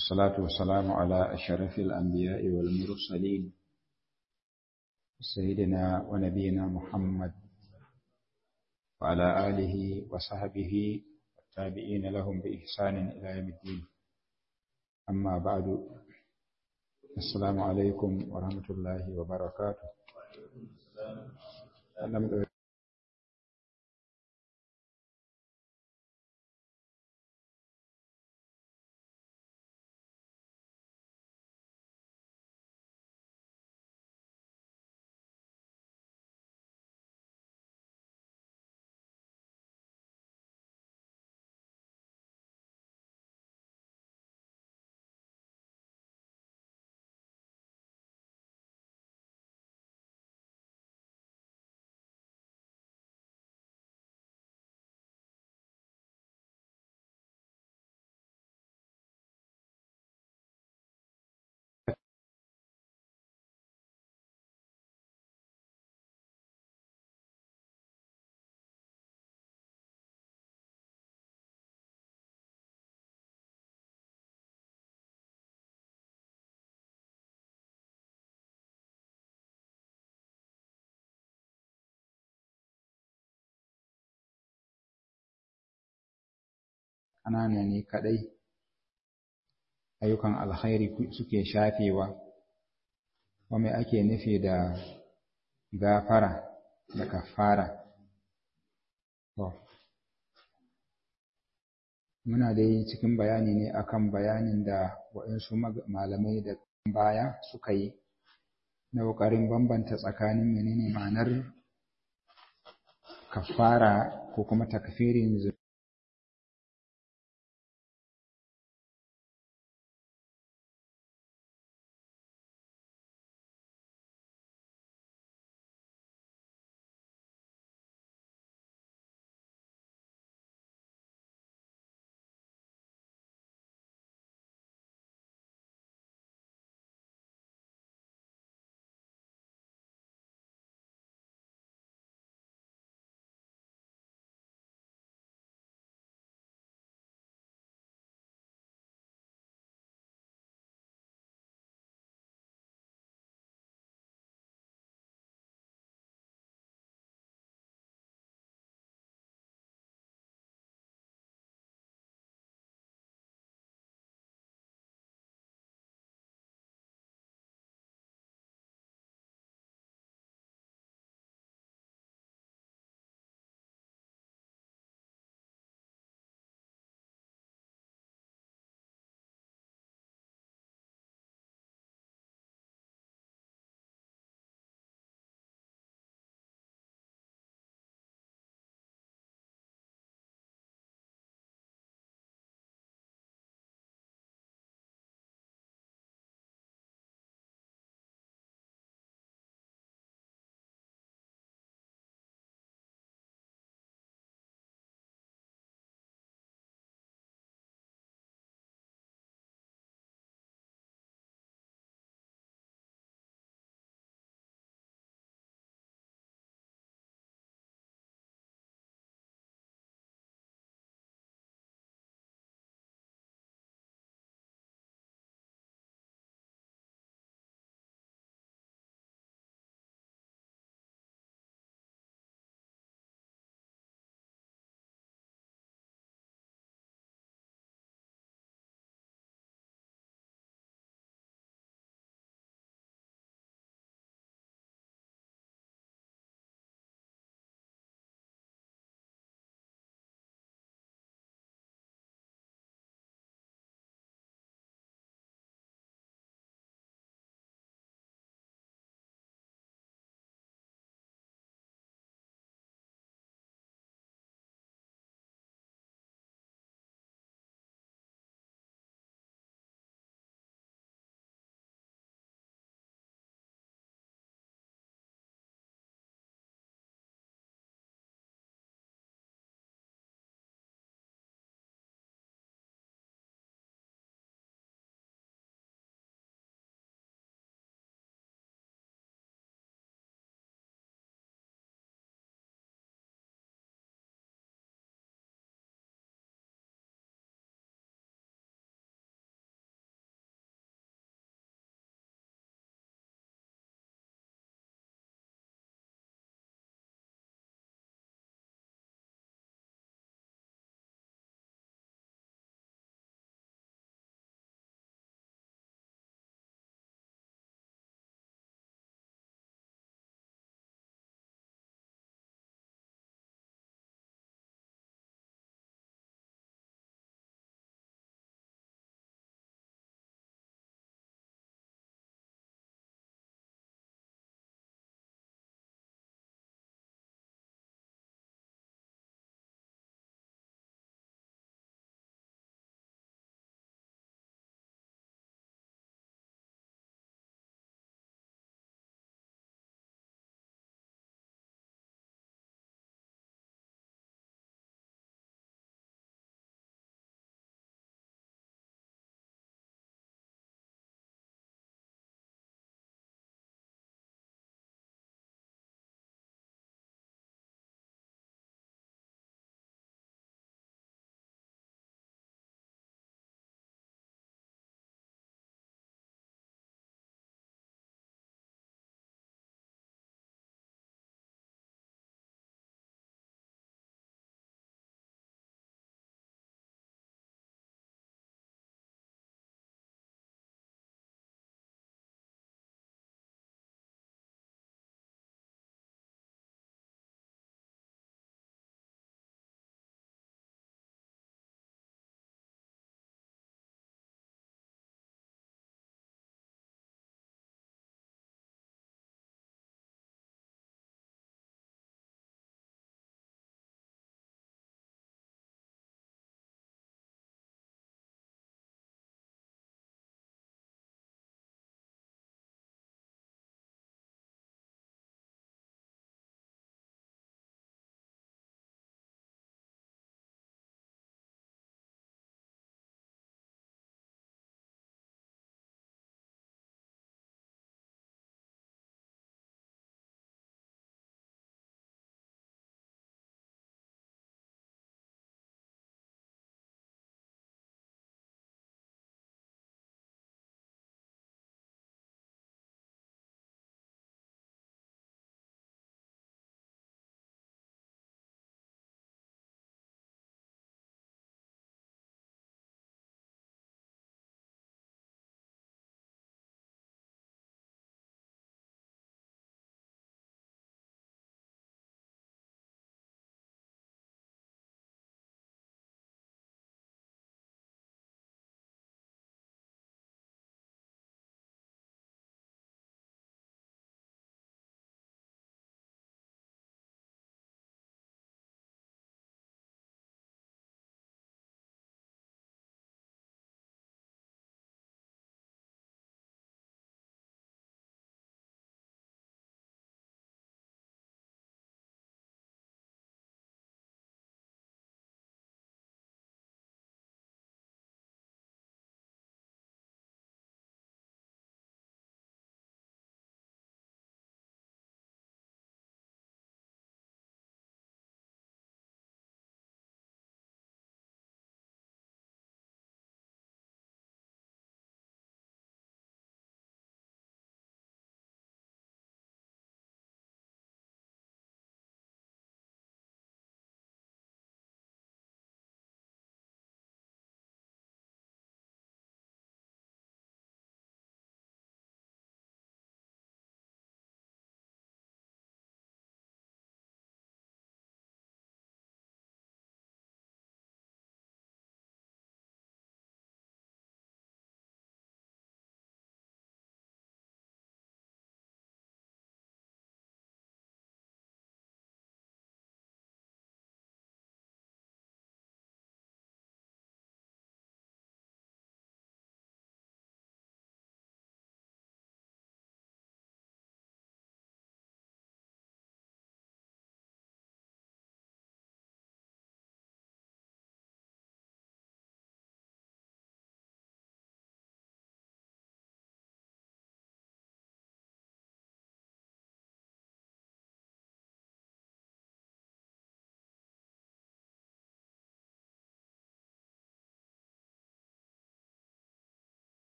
والصلاة والسلام على أشرف الأنبياء والمرسلين سيدنا ونبينا محمد وعلى آله وصحبه والتابعين لهم بإحسان إلى يوم الدين. أما بعد، السلام عليكم ورحمة الله وبركاته. Ƙanana ne kaɗai ayyukan alkhairi suke shafewa, kuma ake nufi da gafara da kafara. Muna dai cikin bayani ne akan bayanin da waɗansu malamai da baya suka yi na ƙoƙarin bambanta tsakanin menene ma'anar kafara ko kuma takfirin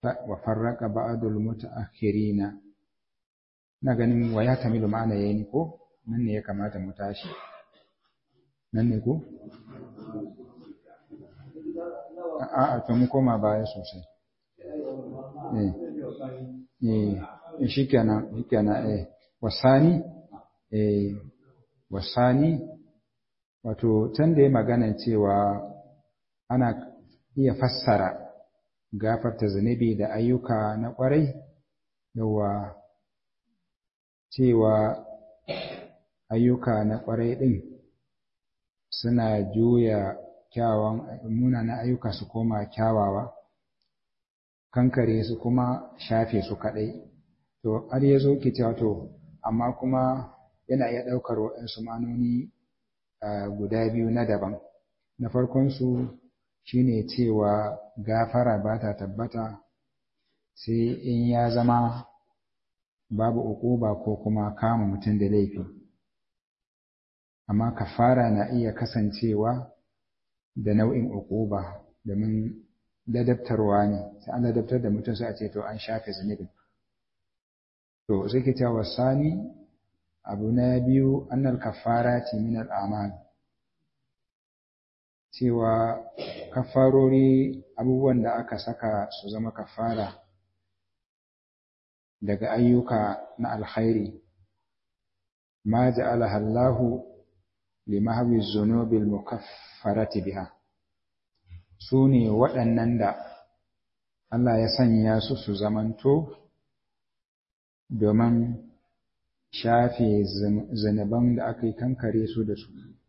wa farraqa ba'dul mutaakhirina na ganin wa ya tamilu ma'ana yayin ko nan ne ya kamata mu tashi nan ne ko a'a to mu koma baya sosai shikenan wasani wato can da ya magana cewa ana iya fassara gafarta zunubi da ayyuka na ƙwarai yawa cewa ayyuka na ƙwarai ɗin suna juya munanan ayyuka su koma kyawawa kankare su kuma shafe su kaɗai to har ya zo ki cewa to amma kuma yana iya ɗaukar waɗansu manoni guda biyu na daban na farkonsu shine cewa gafara ba ta tabbata sai in ya zama babu uquba ko kuma kama mutum da laifi amma kafara na iya kasancewa da nau'in uquba domin ladabtarwa ne sai an ladabtar da mutum sai a ce to an shafe zunubin to sai ke cewa sani abu na biyu annal kafarati min al'amal cewa kafarori abubuwan da aka saka su zama kafara daga ayyuka na alkhairi ma ja'alaha Allahu limahwi dhunubil mukaffarati biha sune waɗannan da Allah ya sanya su su zamanto domin shafe zunuban da aka yi kankare su da su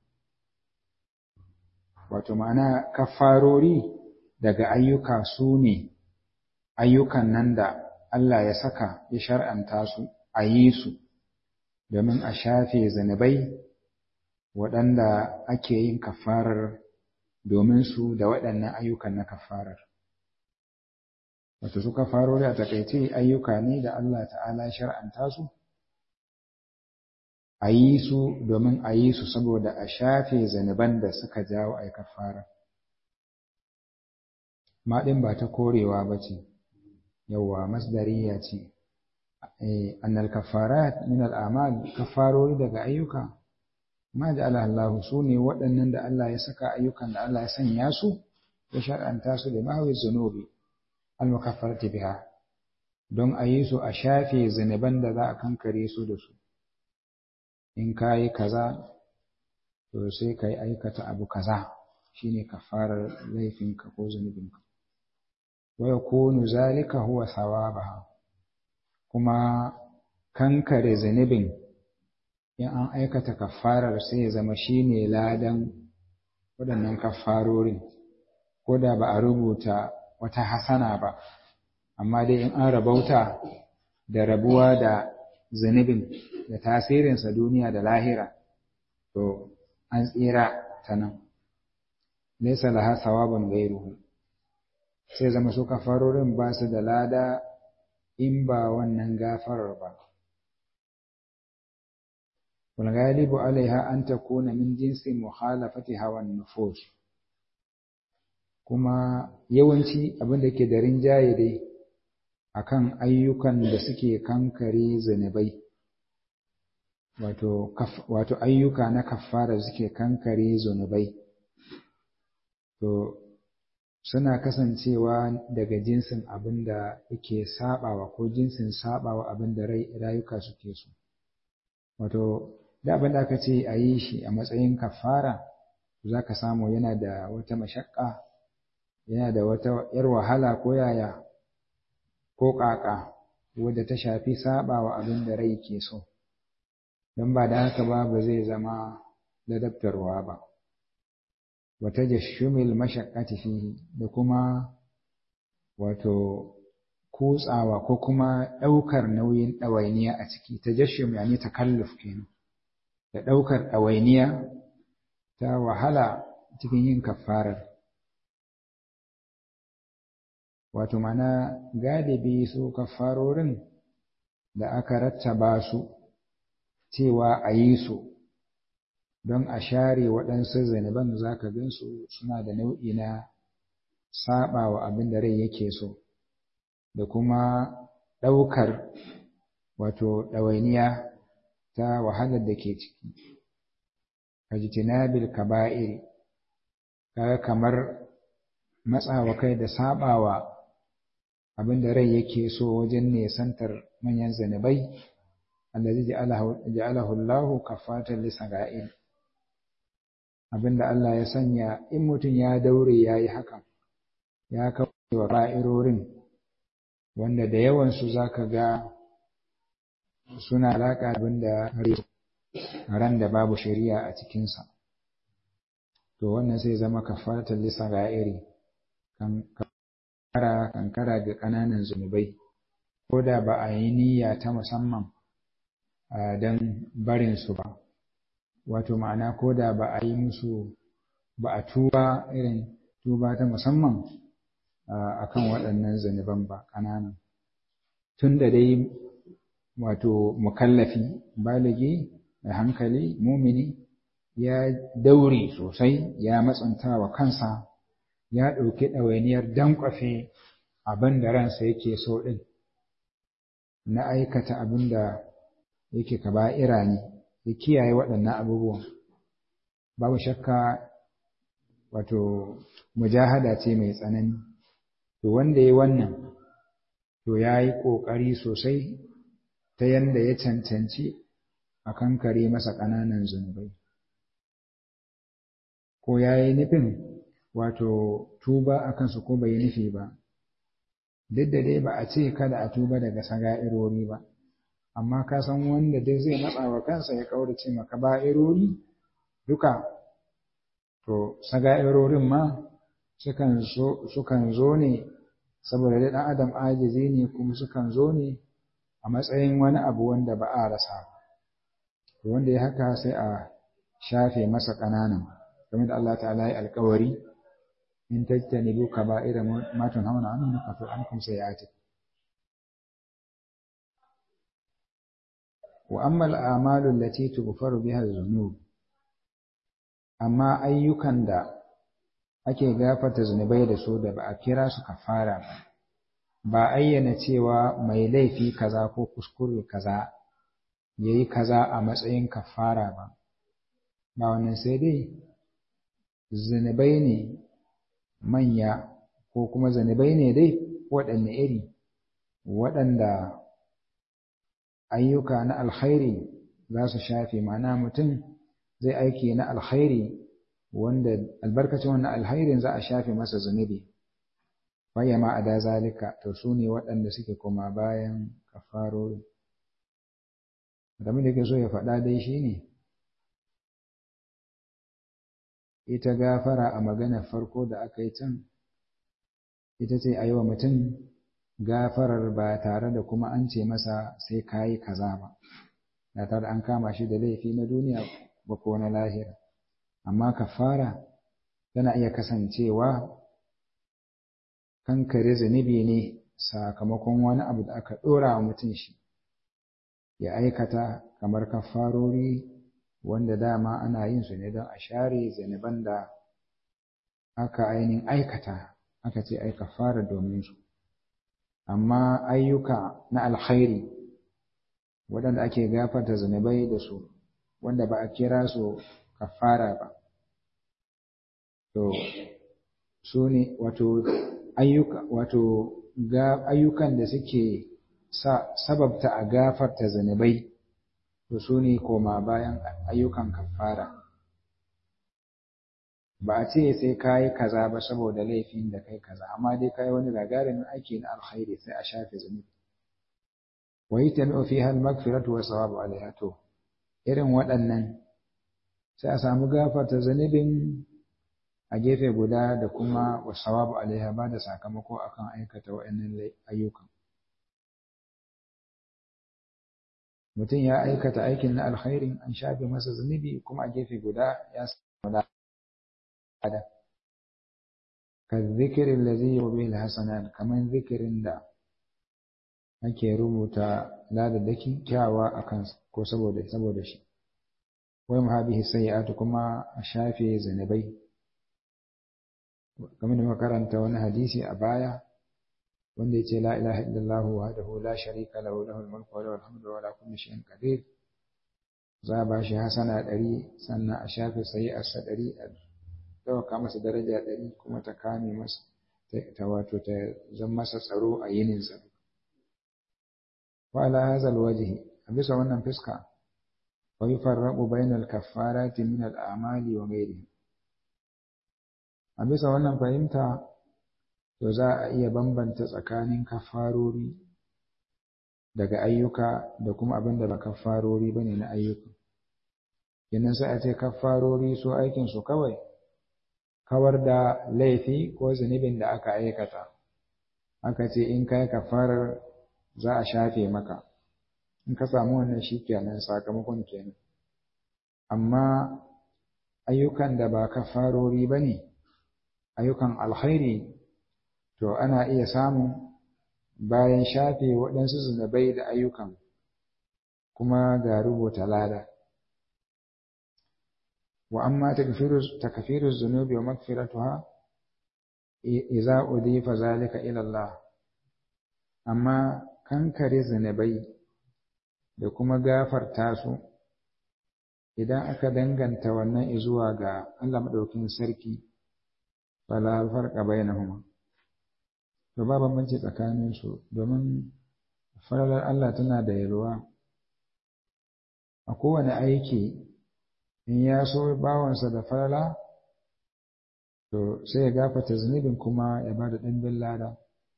wato ma'ana kafarori daga ayyuka su ne ayyukan nan da Allah ya saka ya shar'anta su a yi su domin a shafe zunubai waɗanda ake yin kafarar domin su da waɗannan ayyukan na kafarar wato su kafarori a takaice ayyuka ne da Allah ta'ala ya shar'anta su a yi su domin a yi su saboda a shafe zanuban da suka jawo a kafara. Maɗin ba ta korewa ba ce, yawwa masdariya ce, annal kafarat min al'amal kafarori daga ayyuka, ma da Allah su ne waɗannan da Allah ya saka ayyukan da Allah ya sanya su, ya shar'anta su da mahawi zunubi, al-mukaffarati biha, don a yi su a shafe zanuban da za a kankare su da su. In ka yi kaza to sai ka yi aikata abu kaza shine kafarar laifinka ko zunubinka wa yakunu zalika huwa thawabaha kuma kankare zunubin in an aikata kafarar sai ya zama shine ladan waɗannan kafarorin ko da ba a rubuta wata hasana ba amma dai in an rabauta da rabuwa da zunubin da tasirinsa duniya da lahira to an tsira ta nan laysa laha thawabun ghayruhu sai zama su kafarorin ba su da lada in ba wannan gafarar ba wal ghalibu alaiha an takuna min jinsi mukhalafati hawan nufus kuma yawanci abin da ke da rinjaye dai akan ayyukan da suke kankare zunubai wato ayyuka na kafara suke kankare zunubai to suna kasancewa daga jinsin abin da yake sabawa ko jinsin sabawa abin da rayuka suke so wato da abin da aka ce a yi shi a matsayin kafara za ka samu yana da wata mashakka yana da wata yar wahala ko yaya ko ƙaƙa wadda ta shafi sabawa abin da rai ke so don ba da haka ba zai zama ladabtarwa ba wata jashumil mashaqqati fihi da kuma wato kutsawa ko kuma ɗaukar nauyin ɗawainiya a ciki tajashshum yani takalluf kenan da ɗaukar ɗawainiya ta wahala cikin yin kafarar wato mana galibi su kafarorin da aka rattaba su cewa a yi su don a share waɗansu zanuban za ka gansu suna da nau'i na saɓa wa abin da rai yake so da kuma ɗaukar wato ɗawainiya ta wahalar da ke ciki kajtinabil kaba'ir kaga kamar matsawa kai da sabawa abinda rai yake so wajen nesantar manyan zanubai allazi ja'alahu Allahu kafatan lisaga'il abinda Allah ya sanya in mutum ya daure yayi hakan ya kawo wa ba'irorin wanda da yawan su zaka ga suna alaka abinda ran da babu shari'a a cikin sa to wannan sai zama kafatan lisaga'iri kankara ga ƙananan zunubai ko da ba a yi niyya ta musamman don barin su ba wato ma'ana ko da ba a yi musu ba a tuba irin tuba ta musamman akan waɗannan zunuban ba ƙananan tun da dai wato mukallafi baligi da hankali mumini ya daure sosai ya matsanta wa kansa ya ɗauki ɗawainiyar dankwafe abin da ransa yake so ɗin na aikata abin da yake kaba'ira ne ya kiyaye waɗannan abubuwan babu shakka wato mujahada ce mai tsanani to wanda ya wannan to ya yi ƙoƙari sosai ta yanda ya cancanci a kankare masa ƙananan zunubai ko ya yi nufin wato tuba a kansu ko bai nufi ba duk da dai ba a ce kada a tuba daga saga'irori ba amma ka san wanda duk zai matsa wa kansa ya kaurace maka ba'irori duka to saga'irorin ma sukan zo ne saboda dai dan adam ajizi ne kuma sukan zo ne a matsayin wani abu wanda ba a rasa to wanda ya haka sai a shafe masa ƙananan kamar da Allah ta'ala ya alƙawari in tajtanibu kaba'ira ma tunhauna anhu nukaffir ankum sayi'atikum wa amma al'amalu allati tughfaru biha adh-dhunub amma ayyukan da ake gafarta zunubai da su da ba a kira su kafara ba ayyana cewa mai laifi kaza ko kuskure kaza yayi kaza a matsayin kafara ba wannan sai dai zunubai ne manya ko kuma zunubai ne dai waɗanne iri waɗanda ayyuka na alkhairi za su shafe ma'ana mutum zai aiki na alkhairi wanda albarkacin wannan alkhairin za a shafe masa zunubi waya ma ada zalika to su ne waɗanda suke koma bayan kafarori da mun yake so ya faɗa dai shine ita gafara a maganar farko da aka yi can ita ce a yi wa mutum gafarar ba tare da kuma an ce masa sai ka yi kaza ba tare da an kama shi da laifi na duniya ba ko na lahira amma kafara tana iya kasancewa kankare zunubi ne sakamakon wani abu da aka ɗora wa mutum shi ya aikata kamar kafarori wanda dama ana yin su ne don a share zunuban da aka ainihin aikata aka ce ai kafara domin su amma ayyuka na alkhairi waɗanda ake gafarta zunubai da su wanda ba a kira su kafara ba to su ne wato ayyukan da suke sababta a gafarta zunubai to su ne koma bayan ayyukan kafara ba a ce sai ka yi kaza ba saboda laifin da kai kaza amma dai ka yi wani gagarumin aiki na alkhairi sai a shafe zunubi wa yatami'u fiha al-maghfiratu wa sawabu alaiha to irin waɗannan sai a samu gafarta zunubin a gefe guda da kuma wa sawabu alaiha ba da sakamako akan aikata waɗannan ayyukan mutum ya aikata aikin na alkhairin an shafe masa zunubi kuma a gefe guda ya samu lada ka zikirin da zai yi hasanan kamar zikirin da ake rubuta ladadaki kyawa a kansa ko saboda shi wai muhabihi sayyi'atu kuma a shafe zunubai kamar da makaranta wani hadisi a baya wanda yace la ilaha illallah wahdahu la sharika lahu lahul mulku wa lahul hamdu wa ala kulli shay'in qadir za a bashi hasana 100 sannan a shafe sayi'arsa 100 a dauka masa daraja 100 kuma ta kame masa ta wato ta zama masa tsaro a yinin sa wa ala hadha alwajhi a bisa wannan fiska wa yufarraqu bainal kaffarati min al'amali wa ghairihi a bisa wannan fahimta to za a iya bambanta tsakanin kafarori daga ayyuka da kuma abin da ba kafarori bane na ayyuka kenan sai a ce kafarori su aikin su kawai kawar da laifi ko zunubin da aka aikata aka ce in kai kafarar za a shafe maka in ka samu wannan shikenan sakamakon kenan amma ayyukan da ba kafarori bane ayyukan alkhairi to ana iya samun bayan shafe waɗansu zunubai da ayyukan kuma ga rubuta lada wa amma takfiru zunubi wa magfiratuha idza udifa zalika ila Allah amma kankare zunubai da kuma gafarta su idan aka danganta wannan zuwa ga Allah madaukakin sarki fala farqa bainahuma to ba bambanci tsakanin su domin falalar Allah tana da yalwa a kowane aiki in ya so bawansa da falala to sai ya gafarta zunubin kuma ya bada ɗimbin lada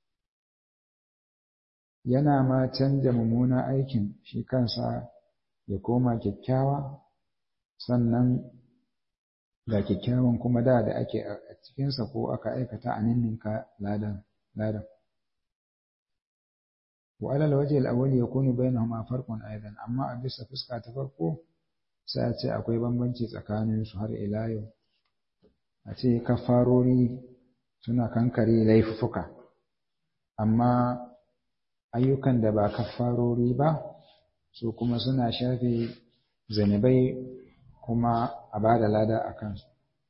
yana ma canja mummunan aikin shi kansa ya koma kyakkyawa sannan ga kyakkyawan kuma da ake a cikinsa ko aka aikata a ninninka ladan wa alal wajhi al-awwal yakunu bainahuma farqun aidan amma a bisa fuska ta farko sai a ce akwai bambanci tsakanin su har ila yau a ce kafarori suna kankare laifuka amma ayyukan da ba kafarori ba su kuma suna shafe zanubai kuma a bada lada a kansu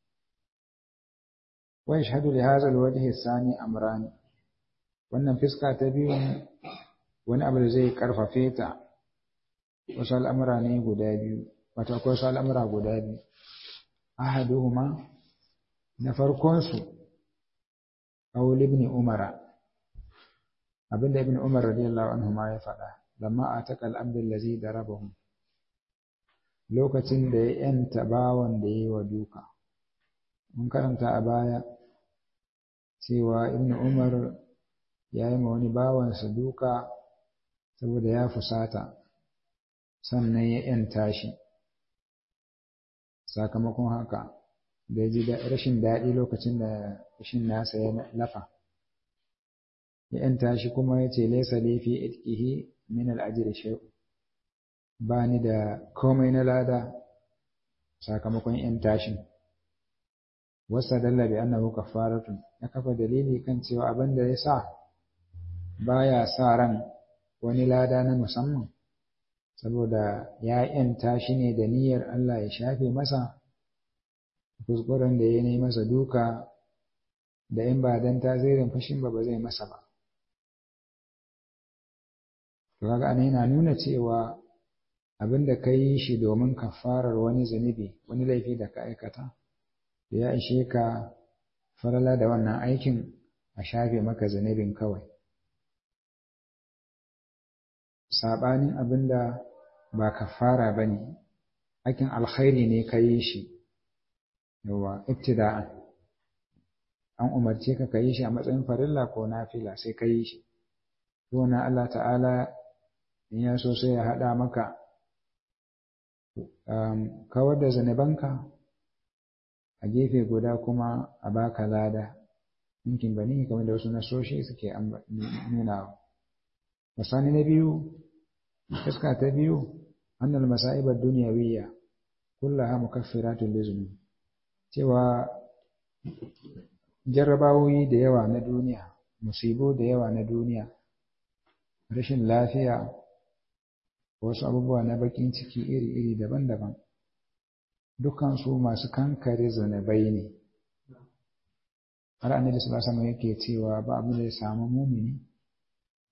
wa yashhadu li hadha al-wajhi ath-thani amran wannan fiska ta biyu wani abu da zai karfafe ta wasu al'amura ne guda biyu wato akwai wasu al'amura guda biyu ahaduhuma na farkon su qaul ibn umar abinda ibn umar radiyallahu anhu ma ya faɗa lamma ataqal abd allazi darabahu lokacin da ya yanta bawan da yayi wa duka mun karanta a baya cewa ibn umar ya yi ma wani bawansa duka saboda ya fusata sannan ya ‘yanta shi sakamakon haka da ya ji rashin daɗi lokacin da rashin nasa ya lafa ya ‘yanta shi kuma ya ce laisa laifi itkihi min al'ajir shay'u ba ni da komai na lada sakamakon ‘yanta shi wasa dalla bi annahu kafaratun ya kafa dalili kan cewa abin da ya sa baya sa ran wani lada na musamman saboda ya ‘yanta shi ne da niyyar Allah ya shafe masa kuskuren da ya yi masa duka da in ba dan tasirin fashin ba zai masa ba. To kaga ana yana nuna cewa abin da ka yi shi domin kafarar wani zunubi wani laifi da ka aikata da ya ishe ka farala da wannan aikin a shafe maka zunubin kawai. Saɓanin abin da ba kafara ba ne, aikin alkhairi ne ka yi shi, yawa ibtida'an. An umarce ka yi shi a matsayin farilla ko nafila sai ka yi shi. Wannan Allah ta'ala in ya so sai ya haɗa maka kawar da zanubanka a gefe guda kuma a baka lada. Ninkin bani kamar da wasu nasoshi suke nunawa. Misali na biyu, fuska ta biyu, annal masa'ib ad-dunyawiyya kullaha mukaffiratun lizunub. Cewa jarrabawoyi da yawa na duniya, musibo da yawa na duniya, rashin lafiya, wasu abubuwa na bakin ciki iri-iri daban-daban, dukansu masu kankare zunubai ne. Har annabi sallallahu alaihi wasallam yake cewa ba abin da ya samu mumini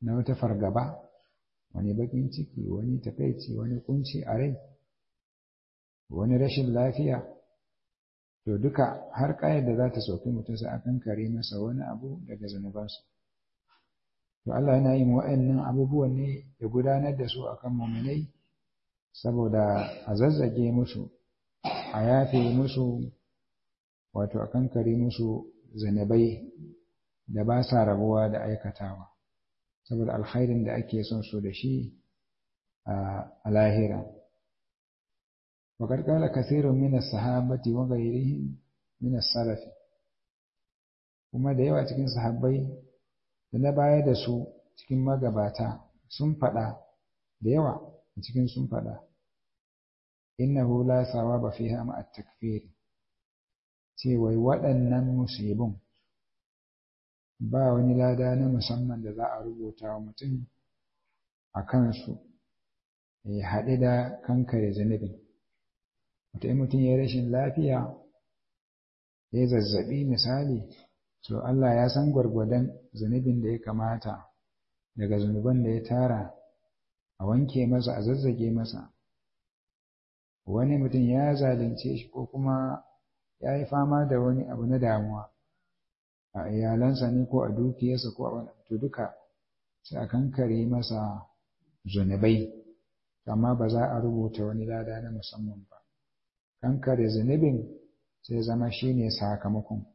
na wata fargaba, wani bakin ciki, wani takaici, wani kunci a rai, wani rashin lafiya, to duka har ƙayar da za ta sauki mutum sai a kankare masa wani abu daga zunubansa. To Allah yana yin wa'annan abubuwan ne ya gudanar da su akan muminai saboda a zazzage musu, a yafe musu, wato a kankare musu zunubai da ba sa rabuwa da aikatawa, saboda alkhairin da ake son su da shi a lahira. وقد قال كثير من الصحابة وغيرهم من السلف kuma da yawa cikin sahabbai da na baya da su cikin magabata sun faɗa da yawa cikin sun faɗa innahu la sawaba fiha ma at-takfir, cewa waɗannan musibin ba wani lada na musamman da za a rubuta wa mutum a kansu ya haɗe da kankare zunubin. Mutum ya rashin lafiya, ya zazzaɓi misali, to Allah ya san gwargwadon zunubin da ya kamata daga zunuban da ya tara a wanke masa, a zazzage masa. Wani mutum ya zalunce shi ko kuma ya yi fama da wani abu na damuwa a iyalansa ne ko a dukiyarsa ko a wani, to duka sai a kankare masa zunubai, amma ba za a rubuta wani lada na musamman ba. Kankare zunubin sai zama shine sakamakon.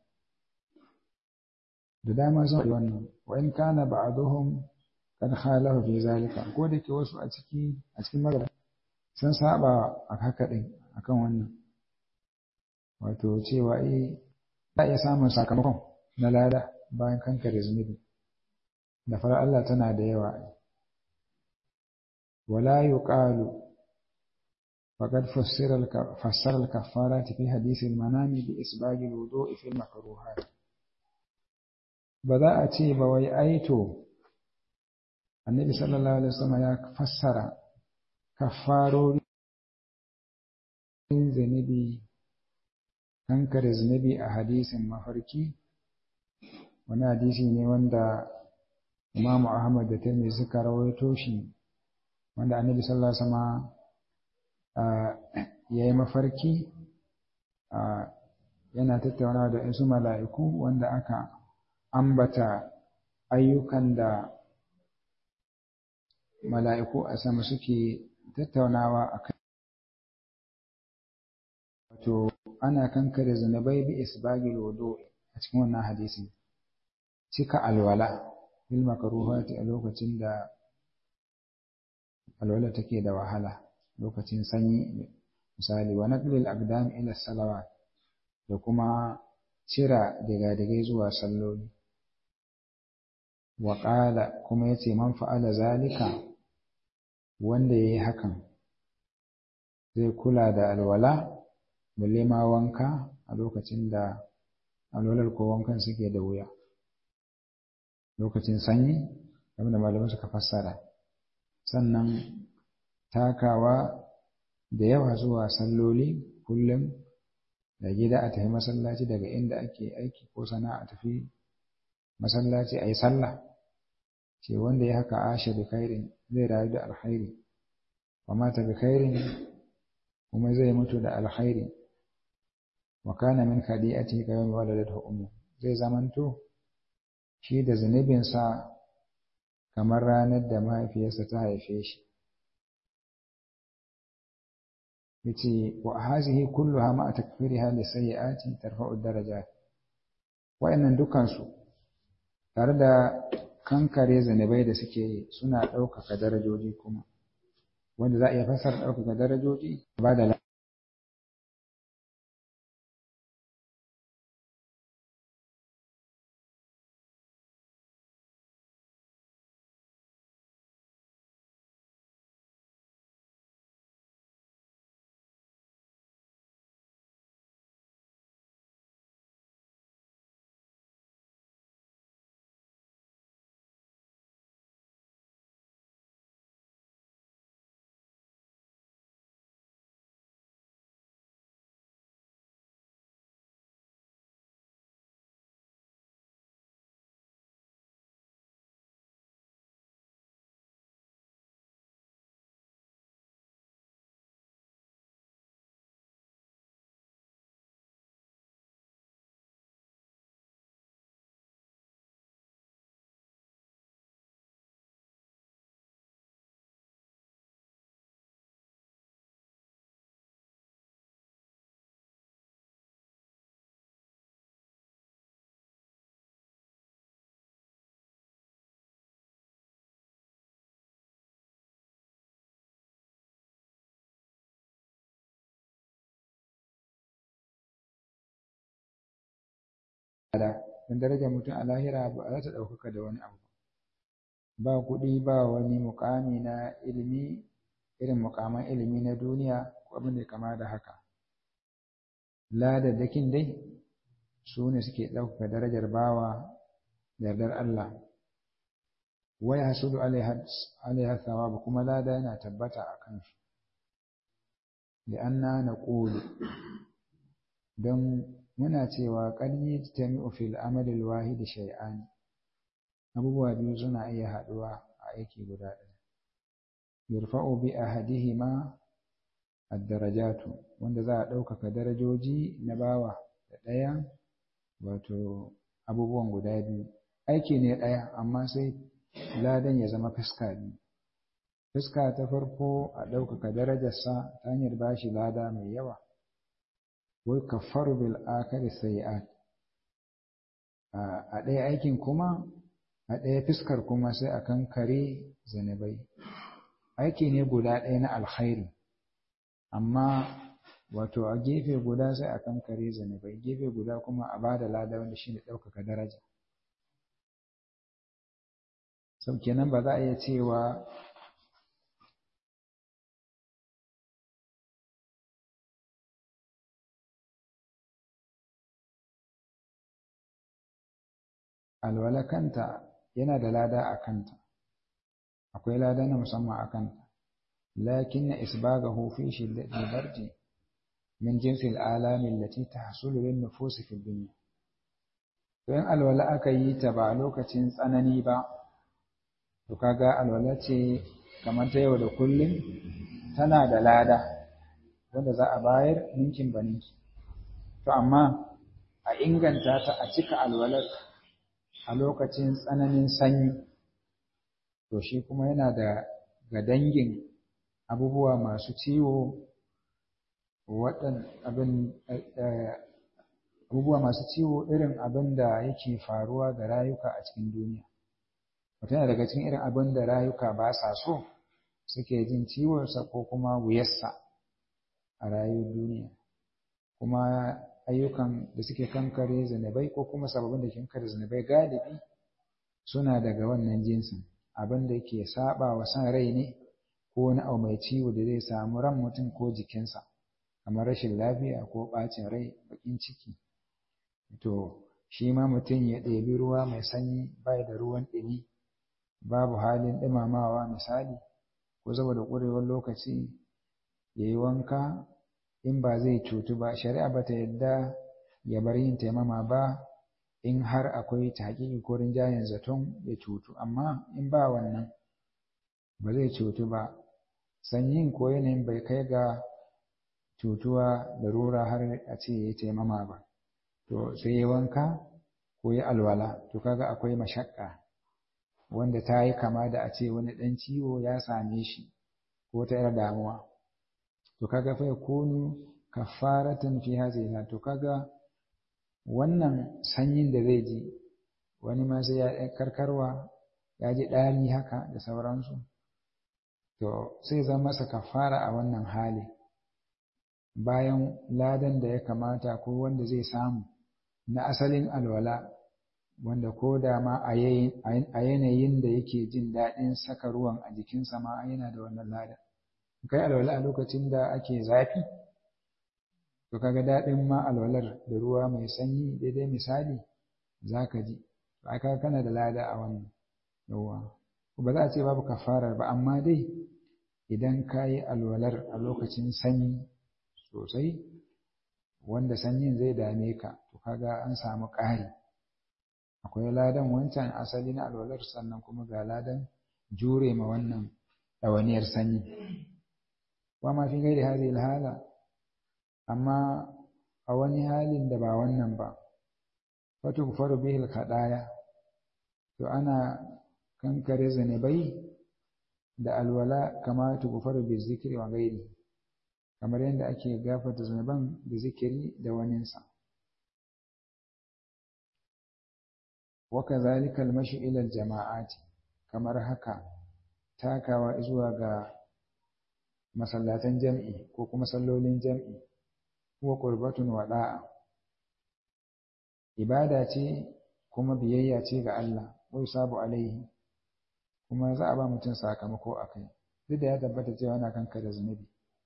Da dama sun yi wannan, wa in kana ba'duhum kad khalafa fi zalika, ko da ke wasu a cikin magana sun saba a haka din akan wannan, wato cewa za a iya samun sakamakon na lada bayan kankare zunubi, da fara Allah tana da yawa. wala yuqalu فقد فسر الكفارات في حديث المنام بإسباغ الوضوء في المكروهات. بذا أتي بوي أيتو النبي صلى الله عليه وسلم يا فسر كفارو زنبي kankare zunubi a hadisin mafarki. Wani hadisi ne wanda Imam Ahmad da Tirmidhi suka rawaito shi, wanda Annabi sallallahu alaihi wasallam ya yi mafarki yana tattaunawa da wasu mala'iku wanda aka ambata ayyukan da mala'iku a sama suke tattaunawa a kai. Wato ana kankare zunubai bi isbagil wudu a cikin wannan hadisi, cika alwala bil makruhati a lokacin da alwala take da wahala, lokacin sanyi misali, wa naqlil aqdam ila salawat, da kuma cira diga-digai zuwa salloli. Wa qala, kuma yace man fa'ala zalika, wanda yayi hakan zai kula da alwala balle ma wanka a lokacin da alwalar ko wankan suke da wuya, lokacin sanyi kamar da malamai suka fassara. Sannan takawa da yawa zuwa salloli kullum, da gida a tafi masallaci daga inda ake aiki ko sana'a tafi masallaci a yi sallah, ce wanda ya haka ashe bi khairin, zai rayu da alkhairi, wa mata bi khairin, kuma zai mutu da alkhairi, wa kana min khadi'atihi ka yawmi waladathu ummu, zai zamanto shi da zunubinsa kamar ranar da mahaifiyarsa ta haife shi. yace wa hazihi kulluha ma takfiriha li sayyi'ati tarfa'u darajat, wa'annan dukan su tare da kankare zanubai da suke suna ɗaukaka darajoji, kuma wanda za a iya fasara ɗaukaka darajoji ba da don darajar mutum a lahira ba za ta ɗaukaka da wani abu ba kuɗi ba wani mukami na ilimi irin mukaman ilimi na duniya ko abin da kama da haka ladadakin dai su ne suke ɗaukaka darajar bawa da yardar Allah waya hasudu alaiha thawab kuma lada yana tabbata a kansu li'anna naqulu don muna cewa qad yajtami'u fil amali al-wahid shay'an abubuwa biyu suna iya haɗuwa a aiki guda ɗaya yurfa'u bi ahadihima ad-darajatu wanda za a ɗaukaka darajoji na bawa da ɗaya wato abubuwan guda biyu aiki ne ɗaya amma sai ladan ya zama fuska biyu fuska ta farko a ɗaukaka darajarsa ta hanyar bashi lada mai yawa wai kaffaru bil akari sayi'at a ɗaya aikin kuma a ɗaya fuskar kuma sai a kankare zanabai aiki ne guda ɗaya na alkhairi amma wato a gefe guda sai a kankare zanabai gefe guda kuma a bada lada wanda shine ɗaukaka daraja sau kenan ba za a iya cewa alwala kanta yana da lada a kanta akwai lada na musamman a kanta lakin na isbagahu fi shiddati bardi min jinsi al'alami allati tahsulu lin nufusi fi dunya to in alwala aka yi ta ba lokacin tsanani ba to kaga alwala ce kamar ta yau da kullum tana da lada wanda za a bayar ninkin ba ninki to amma a inganta ta a cika alwalar a lokacin tsananin sanyi to shi kuma yana da ga dangin abubuwa masu ciwo abubuwa masu ciwo irin abin da yake faruwa ga rayuka a cikin duniya wata yana daga cikin irin abin da rayuka ba sa so suke jin ciwonsa ko kuma wuyarsa a rayuwar duniya kuma ayyukan da suke kankare zanabai ko kuma sababin da ke kankare zanabai galibi suna daga wannan jinsin abin da ke saba wa san rai ne ko wani abu mai ciwo da zai samu ran mutum ko jikinsa kamar rashin lafiya ko ɓacin rai baƙin ciki to shi ma mutum ya ɗebi ruwa mai sanyi bai da ruwan ɗumi babu halin ɗumamawa misali ko saboda ƙurewar lokaci ya yi wanka in ba zai cutu ba shari'a ba ta yadda ya bar yin taimama ba in har akwai tahqiqi ko rinjayen zaton ya cutu amma in ba wannan ba zai cutu ba sanyin ko yanayin bai kai ga cutuwa da rura har a ce ya taimama ba to sai ya wanka ko ya alwala to kaga akwai mashakka wanda ta yi kama da a ce wani ɗan ciwo ya same shi ko ta yar damuwa to kaga fa yakunu kafaratan fi hadhihi to kaga wannan sanyin da zai ji wani ma sai ya karkarwa ya ji ɗari haka da sauransu to sai zama masa kafara a wannan hali bayan ladan da ya kamata ko wanda zai samu na asalin alwala wanda ko da ma a yanayin da yake jin daɗin saka ruwan a jikinsa ma yana da wannan ladan kai alwala a lokacin da ake zafi to kaga daɗin ma alwalar da ruwa mai sanyi daidai misali zaka ji aka kana da lada a wannan yawa ba za a ce babu kafarar ba amma dai idan ka yi alwalar a lokacin sanyi sosai wanda sanyin zai dame ka to kaga an samu ƙari akwai ladan wancan asali na alwalar sannan kuma ga ladan jure ma wannan ɗawainiyar sanyi wa ma fi gairi hadhihi hala amma a wani halin da ba wannan ba fatukfaru bihi al-khadaya to ana kankare zanibai da alwala kama tukfaru bi zikri wa gairi kamar yadda ake gafarta zaniban da zikiri da waninsa wa kadhalika al-mashi ila al-jama'ati kamar haka takawa zuwa ga masallatan jam'i ko kuma sallolin jam'i wa qurbatun wa da'a ibada ce kuma biyayya ce ga Allah wai sabu alaihi kuma za a ba mutum sakamako a kai duk da ya tabbata cewa yana kanka da zunubi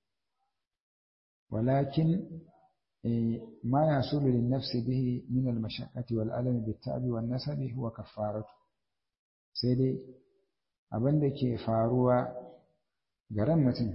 walakin ma yasulu lin nafsi bihi min al mashaqqati wal alami bit ta'bi wan nasabi huwa kaffaratu sai dai abin da ke faruwa ga ran mutum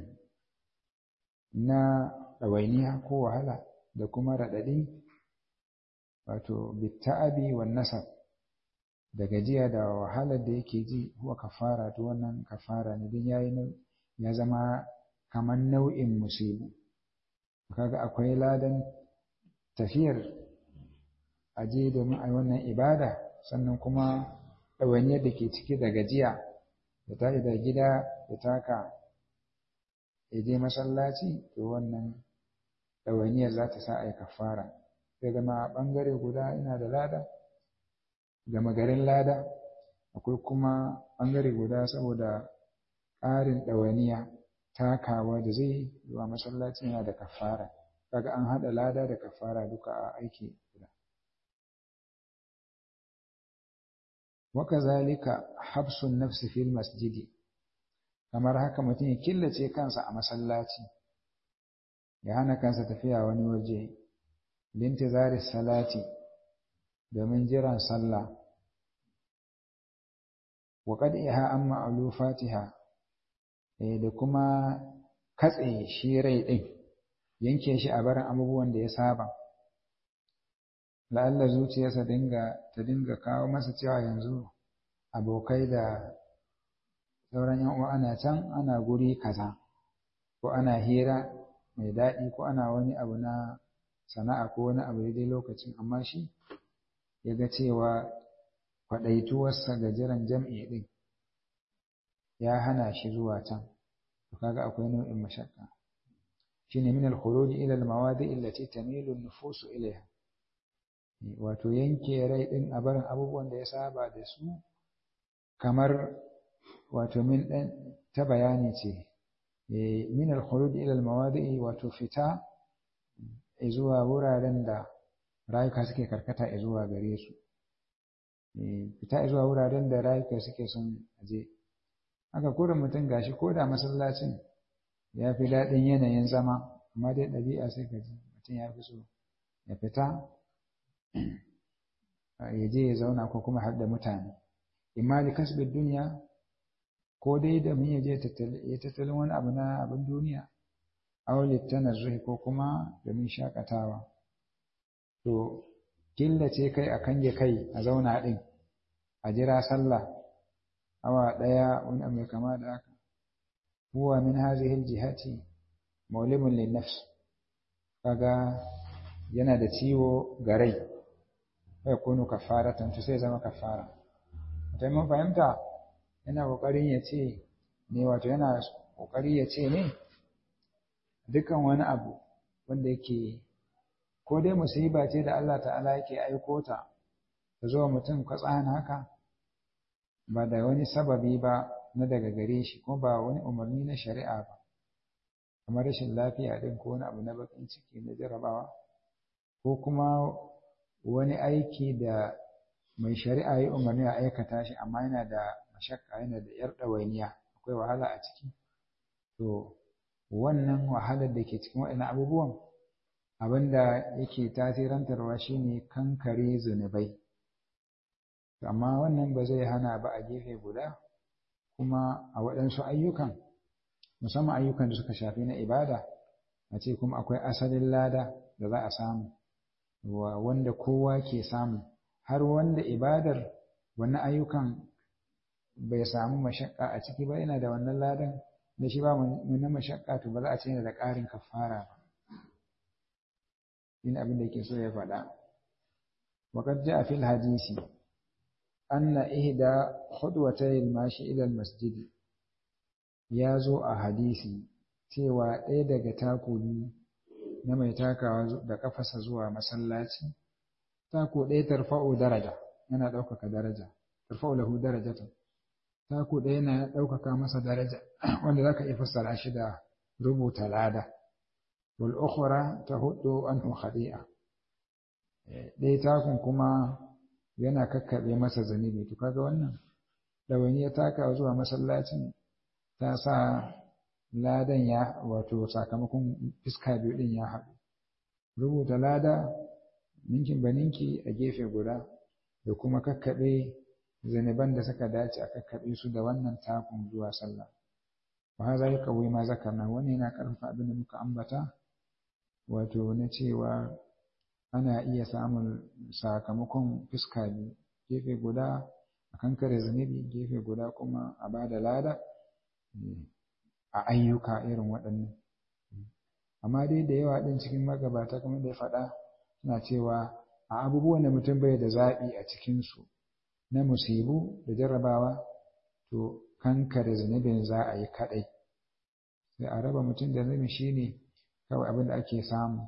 na ɗawainiya ko wahala da kuma raɗaɗi wato bit ta'bi wan nasab da gajiya da wahalar da yake ji huwa kafara to wannan kafara ne don ya zama kamar nau'in musibu kaga akwai ladan tafiyar aje domin ai wannan ibada sannan kuma ɗawainiyar da ke ciki da gajiya da tashi da gida da taka ya je masallaci to wannan ɗawainiyar za ta sa ai kafara sai zama ɓangare guda ina da lada gama garin lada akwai kuma ɓangare guda saboda ƙarin ɗawaniya takawa da zai zuwa masallaci yana da kafara kaga an haɗa lada da kafara duka a aiki guda waka zalika habsun nafsi fil masjidi kamar haka mutum ya killace kansa a masallaci ya hana kansa tafiya wani waje lintizari salati domin jiran sallah wa qad'iha amma alufatiha da kuma katse shi rai din yanke shi a barin abubuwan da ya saba la'alla zuciyarsa ta dinga kawo masa cewa yanzu abokai da sauran yan uwa ana can ana guri kaza ko ana hira mai daɗi ko ana wani abu na sana'a ko wani abu daidai lokacin amma shi ya ga cewa kwaɗaituwarsa ga jiran jam'i ɗin ya hana shi zuwa can to kaga akwai nau'in mashakka shine min al-khuruj ila al-mawadi' allati tamilu an-nufus ilayha wato yanke rai ɗin a barin abubuwan da ya saba da su kamar wato min ɗan ta bayani ce min al-khuruj ila al-mawadi' wato fita zuwa wuraren da rayuka suke karkata zuwa gare su fita zuwa wuraren da rayuka suke son aje haka ko da mutum gashi ko da masallacin ya fi daɗin yanayin zama amma dai ɗabi'a sai ka ji mutum ya fi so ya fita ya je ya zauna ko kuma haɗa mutane imma li kasbid duniya ko dai da mun ya tattalin wani abu na abin duniya aw litanazzuhi ko kuma domin shakatawa to killace kai a kange kai a zauna din a jira sallah awa daya wani abu kama da haka huwa min hadhihi aljihati mawlimun linnafs kaga yana da ciwo ga rai sai kunu kafaratan to sai zama kafara dan mun fahimta yana kokarin ya ce ne wato yana kokari ya ce ne dukan wani abu wanda yake ko dai musiba ce da Allah ta'ala yake aiko ta zo mutum kwatsan haka ba da wani sababi ba na daga gare shi ko ba wani umarni na shari'a ba kamar rashin lafiya din ko wani abu na bakin ciki na jarabawa ko kuma wani aiki da mai shari'a ya umarni a aikata shi amma yana da mashakka yana da yar ɗawainiya akwai wahala a ciki to wannan wahalar da ke cikin waɗannan abubuwan abinda yake tasirantarwa shine kankare zunubai amma wannan ba zai hana ba a gefe guda kuma a waɗansu ayyukan musamman ayyukan da suka shafi na ibada a ce kuma akwai asalin lada da za a samu wanda kowa ke samu har wanda ibadar wannan ayyukan bai samu mashakka a ciki ba yana da wannan ladan da shi ba na mashakka to ba za a ce yana da ƙarin kafara ba yin abin da yake so ya faɗa وقد جاء في الحديث أن إحدى خطوتي الماشي إلى المسجد يازو أحاديثي cewa ɗaya daga takuni na mai takawa da kafasa zuwa masallaci tako ɗaya tarfa'u daraja yana ɗaukaka daraja tarfa'u lahu darajatan tako ɗaya yana ɗaukaka masa daraja wanda zaka iya fassara shi da rubuta lada wal ukhra tahuddu anhu khadi'a ɗaya takun kuma yana kakkaɓe masa zunubi. To kaga wannan ɗawainiyar takawa zuwa masallacin ta sa ladan ya wato sakamakon fiska biyu ɗin ya haɗu. Rubuta lada ninkin ba ninki a gefe guda da kuma kakkaɓe zunuban da suka dace a kakkaɓe su da wannan takun zuwa sallah. Wa haza yuqawwi ma zakarna, wannan yana ƙarfafa abin da muka ambata, wato na cewa ana iya samun sakamakon fuska biyu, gefe guda a kankare zunubi, gefe guda kuma a ba da lada a ayyuka irin waɗannan. Amma dai da yawa ɗin cikin magabata kamar da ya faɗa suna cewa a abubuwan da mutum bai da zaɓi a cikinsu na musibu da jarrabawa, to kankare zunubin za a yi kaɗai. Sai a raba mutum da zunubi shi ne kawai abin da ake samu.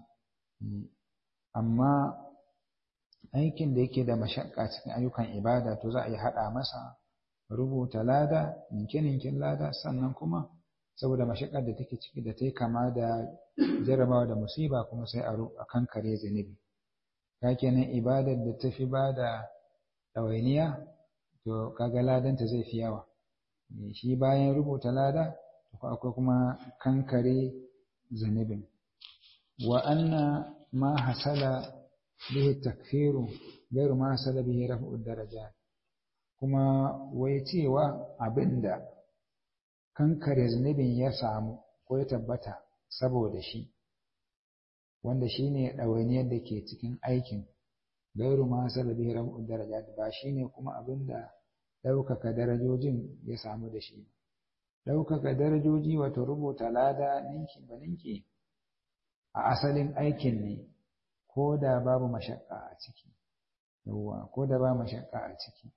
Amma aikin da yake da mashakka cikin ayyukan ibada to za a yi haɗa masa rubuta lada, ninke-ninken lada, sannan kuma saboda mashakkar da take ciki da ta yi kama da jarabawa da musiba kuma sai a kankare zunubi. Ka kenan ibadar da ta fi ba da ɗawainiya to kaga ladanta zai fi yawa. Shi bayan rubuta lada akwai kuma kankare zunubin. Wa anna ma hasala bihi takfiru gairu ma hasala bihi raf'ud darajat. Kuma wai cewa abinda kankare zunubin ya samu ko ya tabbata saboda shi, wanda shi ne ɗawainiyar da ke cikin aikin, gairu ma hasala bihi raf'ud darajat, ba shi ne kuma abinda ɗaukaka darajojin ya samu da shi. Ɗaukaka darajoji wato rubuta lada ninki ba ninki a asalin aikin ne, ko da babu mashakka a ciki. Yawwa, ko da ba mashakka a ciki.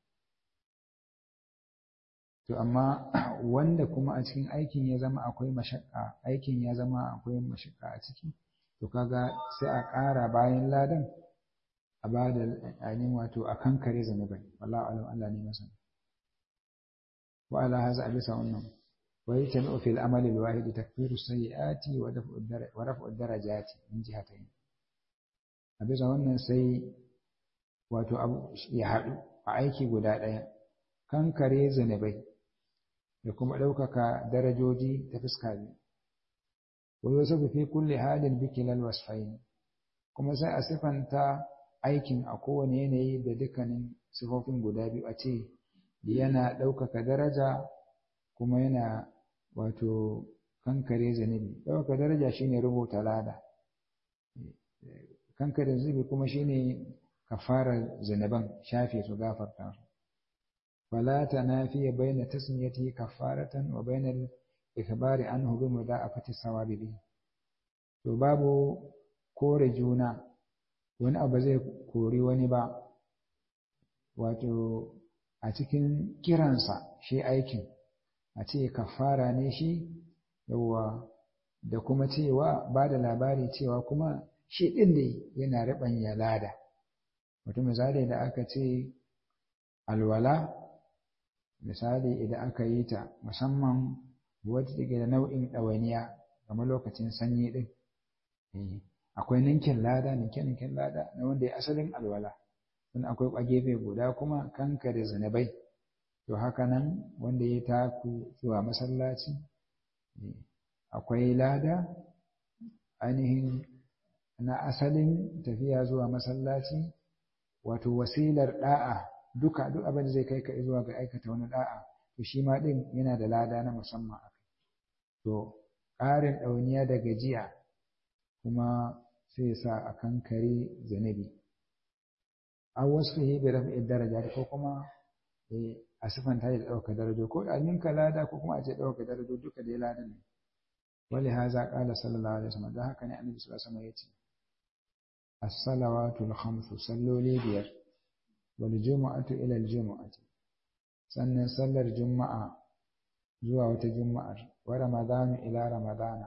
To amma wanda kuma a cikin aikin ya zama akwai mashakka, aikin ya zama akwai mashakka a ciki, to kaga sai a ƙara bayan ladan a ba da ainihin wato a kankare zanubai. Wallahu alam, Allah ne masani. Wa ala haza abisa wannan wa yajma'u fil amali al-wahid takfiru sayyi'ati wa raf'u ad-darajati min jihatayn. Abisa wannan sai wato abu ya haɗu a aiki guda ɗaya, kankare zanubai da kuma ɗaukaka darajoji ta fuska biyu. Wa yusafu fi kulli halin bi kilal wasfayn, kuma sai a sifanta aikin a kowane yanayi da dukkanin sifofin guda biyu, a ce yana ɗaukaka daraja kuma yana wato kankare zunubi. Ɗaukaka daraja shine rubuta lada, kankare zunubi kuma shine kafarar zunuban, shafe su, gafarta su. فلا تنافي بين تسميته كفارة وبين الإخبار عنه بمضاعفة الثواب به. to babu kore juna, wani abu zai kori wani ba, wato a cikin kiransa shi aikin a ce kafara ne shi, yawa, da kuma cewa ba da labari cewa kuma shi ɗin ne yana riɓanya lada. Wato misali da aka ce alwala, misali idan aka yi ta musamman wadda take da nau'in ɗawainiya kamar lokacin sanyi ɗin, akwai ninkin lada na wanda ya asalin alwala, sannan akwai a gefe guda kuma kankare zunubai. To haka nan wanda ya taku zuwa masallaci akwai lada ainihin na asalin tafiya zuwa masallaci, wato wasilar ɗa'a. Duk abin da zai kai ka zuwa ga aikata wani da'a, to shi ma din yana da lada na musamman a kai. To ƙarin ɗauniya da gajiya kuma sai sa a kankare zunubi. An wasu bi rafi'id daraja, ko kuma a sifanta da ɗauka darajo, ko a ninka lada ko kuma a ce ɗauka darajo, duka dai ladan ne. Wali haza qala sallallahu alaihi wasallam, dan haka ne annabi sallallahu alaihi wasallam ya ce as-salawatul khamsu, salloli biyar, wal jumu'atu ila al jumu'ati, sannan sallar juma'a zuwa wata juma'ar, wa ramadanu ila ramadana,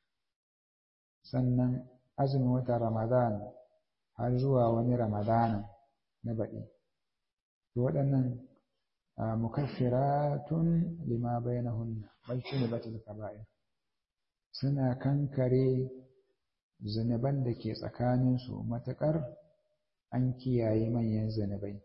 sannan azumin wata ramadan har zuwa wani ramadana na baɗi. To waɗannan mukaffiratun lima bainahunna bal tunibatul kaba'ir, suna kankare zunuban da ke tsakaninsu matuƙar an kiyaye manyan zunubai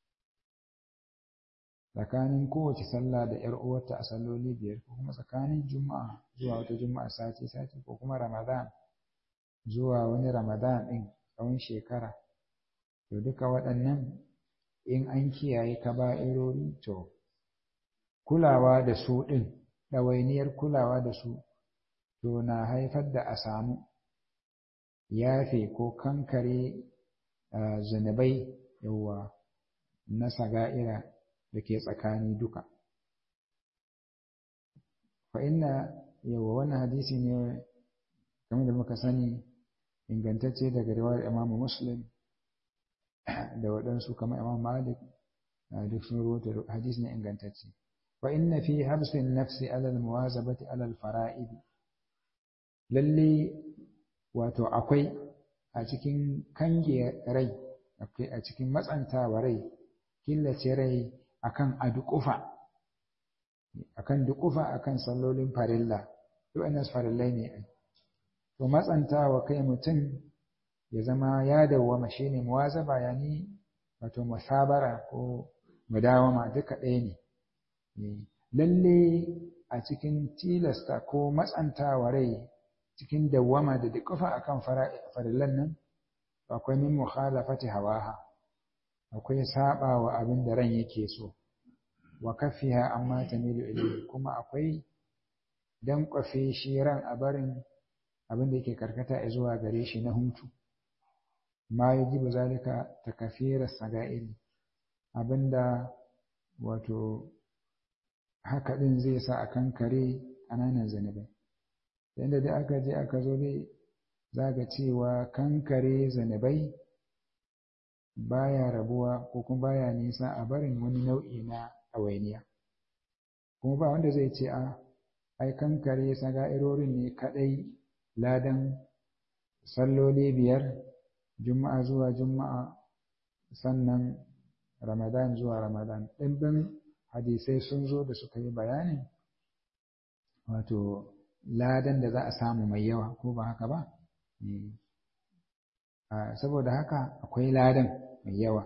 tsakanin kowace sallah da ‘yar uwarta a salloli biyar ko kuma tsakanin juma'a zuwa wata juma'a sati ko kuma ramadan zuwa wani ramadan ɗin tsawon shekara to duka waɗannan in an kiyaye kaba'irori to kulawa da su ɗin ɗawainiyar kulawa da su to na haifar da a samu yafe ko kankare zunubai yawa na saga'ira da ke tsakani duka fa inna yawa wannan hadisi ne kamar da muka sani ingantacce daga riwayar Imam Muslim da waɗansu kamar Imam Malik duk sun rawaito hadisi ne ingantacce fa inna fi habsin nafsi ala almuwazabati ala alfara'id lalle wato akwai a cikin kange rai akwai a cikin matsantawa rai killace rai akan dukufa akan sallolin farilla duk annas farillai ne to matsantawa kai mutum ya zama ya dawwama shine muwazaba yani wato musabara ko mudawama duka ɗaya ne lalle a cikin tilasta ko matsantawa rai cikin dawwama da dukufa akan farillan nan akwai min mukhalafati hawaha akwai saba wa abin da ran yake so wa kafiha amma tamilu ilayhi kuma akwai dan kwafe shi ran a barin abin da yake karkata zuwa gare shi na hutu ma yajibu zalika takfira sagairi abinda wato haka din zai sa a kankare ƙananan zanubai yanda da aka je aka zo dai zaga cewa kankare zanubai baya rabuwa ko kuma baya nisa a barin wani nau'i na ɗawainiya kuma ba wanda zai ce ai kankare saga'irorin ne kaɗai ladan salloli biyar juma'a zuwa juma'a sannan ramadan zuwa ramadan ɗimbin hadisai sun zo da suka yi bayanin wato ladan da za a samu mai yawa ko ba haka ba saboda haka akwai ladan mai yawa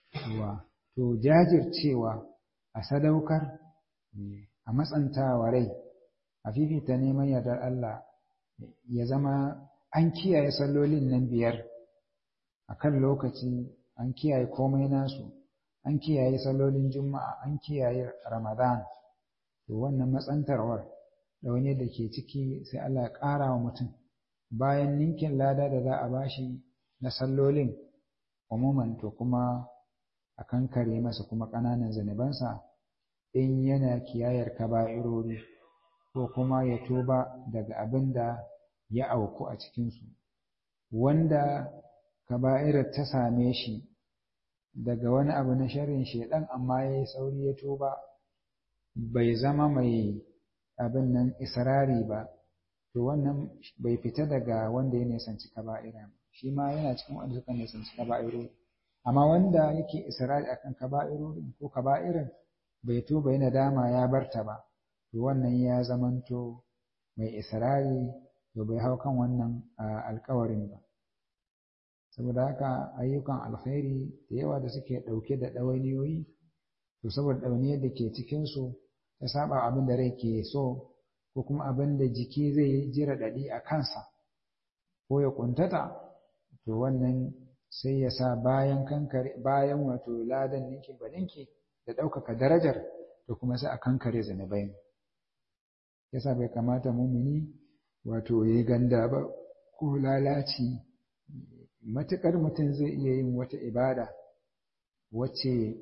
to jajircewa a sadaukar a matsantawa rai a fifita neman yardar Allah ya zama an kiyaye sallolin nan biyar a kan lokaci an kiyaye komai nasu an kiyaye sallolin juma'a an kiyaye ramadan to wannan matsantarwar da wani da ke ciki sai Allah ya ƙara wa mutum bayan ninkin lada da za a bashi na sallolin umuman to kuma a kankare masa kuma ƙananan zanubansa in yana kiyayar kaba'irori ko kuma ya tuba daga abin da ya auku a cikinsu wanda kaba'irar ta same shi daga wani abu na sharrin shedan amma ya yi sauri ya tuba bai zama mai abin nan israri ba to wannan bai fita daga wanda ya nisanci kaba'ira shi ma yana cikin wanda suka nisanci kaba'irori amma wanda yake israri akan kaba'irorin ko kaba'irin bai tuba yana dama ya barta ba to wannan ya zamanto mai israri to bai hau kan wannan alkawarin ba saboda haka ayyukan alkhairi da yawa da suke ɗauke da ɗawainiyoyi to saboda ɗawainiyar da ke cikinsu ta saba abin da rai ke so ko kuma abin da jiki zai ji raɗaɗi a kansa ko ya ƙuntata to wannan sai ya sa bayan wato ladan ninki ba ninki da ɗaukaka darajar to kuma sai a kankare zunubai yasa bai kamata mumini wato ya ganda ba ko lalaci matuƙar mutum zai iya yin wata ibada wacce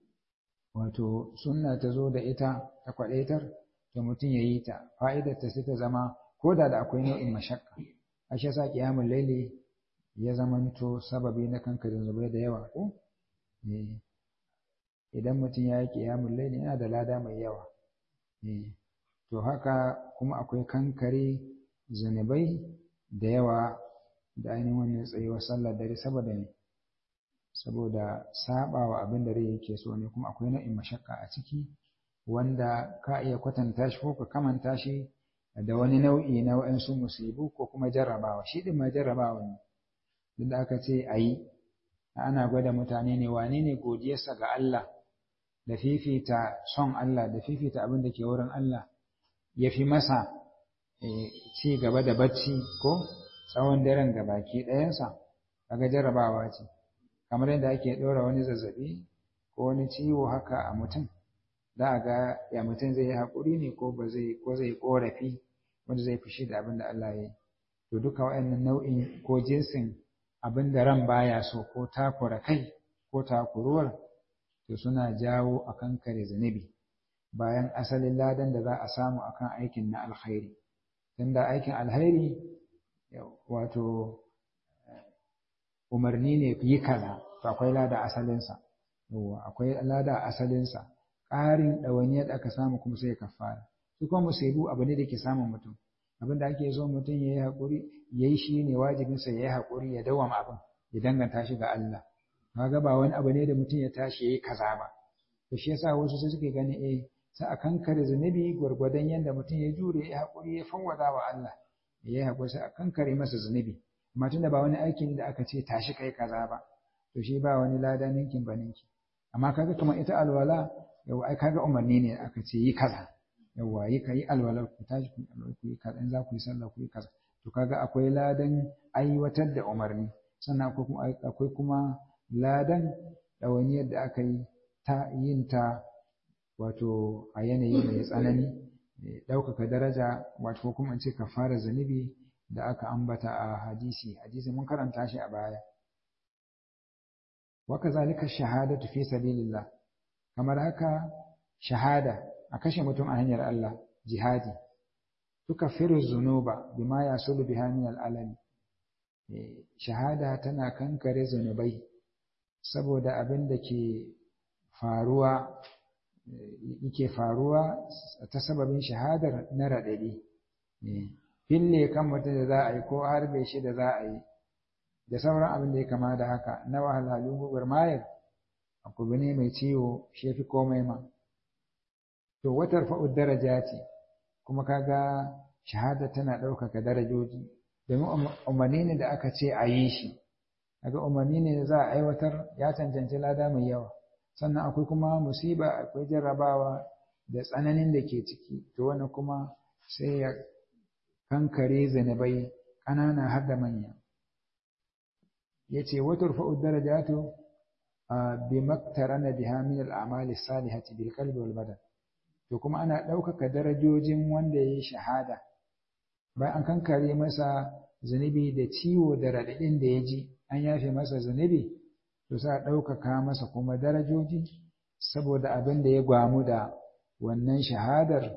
wato sunna ta zo da ita ta kwaɗaitar da mutum ya yi ta fa'idar ta sai ta zama ko da akwai nau'in mashakka a shi yasa ƙiyamun laili ya zamanto sababi na kankarin zubai da yawa ko idan mutum ya yi ƙiyamun laili yana da lada mai yawa to haka kuma akwai kankare zunubai da yawa da ainihin wannan tsayuwar sallar dare saboda ne saboda sabawa abin da rai yake so ne kuma akwai nau'in mashakka a ciki wanda ka iya kwatanta shi ko ka kamanta shi da wani nau'i na wa'ansu musibu ko kuma jarrabawa shi din ma jarrabawa ne duk da aka ce a yi ana gwada mutane ne wane ne godiyarsa ga Allah da fifita son Allah da fifita abin da ke wurin Allah ya fi masa ci gaba da bacci ko tsawon daren ga baki ɗayansa, kaga jarabawa ce, kamar yadda ake ɗora wani zazzaɓi ko wani ciwo haka a mutum, za a ga ya mutum zai yi haƙuri ne ko zai ƙorafi wanda zai fushi da abin da Allah ya yi. To duka waɗannan nau'in ko jinsin abin da ran baya so ko takura kai ko takuruwar, to suna jawo a kankare zunubi bayan asalin ladan da za a samu akan aikin na alkhairi. Tunda aikin alkhairi wato umarni ne yi kaza, to akwai lada asalinsa, akwai lada asalinsa, ƙarin ɗawainiyar da aka samu kuma sai kafara. Su kuma musibu abu ne da ke samun mutum, abin da ake so mutum ya yi haƙuri, ya yi shi ne wajibinsa ya yi haƙuri ya dawama abin, ya danganta shi ga Allah. Kaga ba wani abu ne da mutum ya tashi ya yi kaza ba. To shi yasa wasu sai suke gani sai a kankare zunubi gwargwadon yadda mutum ya jure ya yi haƙuri ya fawwada wa Allah, ya yi haƙuri sai a kankare masa zunubi. Amma tunda ba wani aiki ne da aka ce tashi kai kaza ba, to shi ba wani lada ninkin ba ninki. Amma kaga kamar ita alwala, yawa ai kaga umarni ne aka ce yi kaza, yawa yi alwala ku tashi ku yi kaza, in za ku yi sallah ku yi kaza. To kaga akwai ladan aiwatar da umarni, sannan akwai kuma ladan ɗawainiyar da aka yi ta yin ta wato a yanayi mai tsanani, ɗaukaka daraja, wato kuma in ce kafara zunubi da aka ambata a hadisi mun karanta shi a baya. Wa kazalika shahadatu fi sabilillah, kamar haka shahada a kashe mutum a hanyar Allah, jihadi, tukaffiru zunuba bima yasulu biha min al'alami. Shahada tana kankare zunubai saboda abin da ke faruwa yake faruwa ta sababin shahadar na raɗaɗi. Fille kan mutum da za a yi ko harbe shi da za a yi da sauran abin da ya kama da haka na wahalhalu gwagwarmayar, abu ne mai ciwo shi fi komai ma. To watar fa'ud daraja ce, kuma kaga shahada tana ɗaukaka darajoji, domin umarni ne da aka ce a yi shi, kaga umarni ne da za a aiwatar ya cancanci lada mai yawa. Sannan akwai kuma musiba, akwai jarrabawa da tsananin da ke ciki, to wannan kuma sai ya kankare zanabai ƙanana har da manya. Ya ce watar fa'ud darajatu bi maktarana biha min al'amali salihati bil qalbi wal badan. To kuma ana ɗaukaka darajojin wanda ya yi shahada bayan an kankare masa zunubi da ciwo da raɗaɗin da ya ji, an yafe masa zunubi, to sa ɗaukaka masa kuma darajoji saboda abin da ya gwamu da wannan shahadar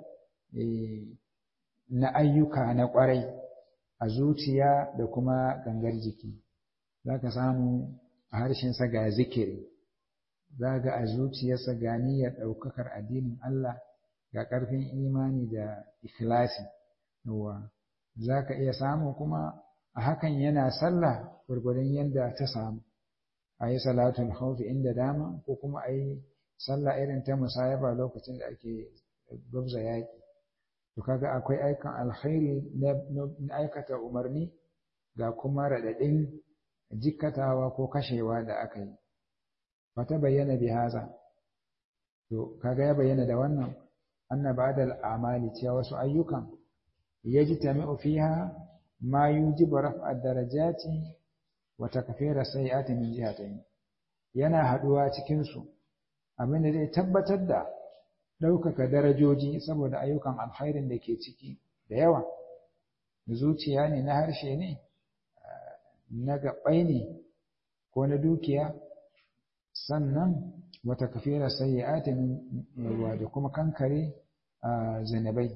na ayyuka na ƙwarai a zuciya da kuma gangar jiki. Za ka samu a harshensa ga zikiri, za ga a zuciyarsa ga niyyar ɗaukakar addinin Allah, ga ƙarfin imani da ikhlasi. Za ka iya samu kuma a hakan yana sallah gwargwadon yadda ta samu, a yi salatul khawfi inda dama, ko kuma a yi sallah irin ta musayaba lokacin da ake gwabza yaƙi. To kaga akwai aikan alkhairi na aikata umarni, ga kuma raɗaɗin jikkatawa ko kashewa da aka yi. Wata bayyana bi haza, to kaga ya bayyana da wannan anna ba'da al'amali, cewa wasu ayyukan yajtami'u fiha ma yujibu raf'a darajati wa takfira sayyi'ati min jihatayn. Yana haduwa cikin su abin da zai tabbatar da ɗaukaka darajoji saboda ayyukan alkhairin da ke ciki da yawa, zuciya ne, na harshe ne, na gaɓai ne, ko na dukiya. Sannan wata kafira sayyi'atin da kuma kankare zanabai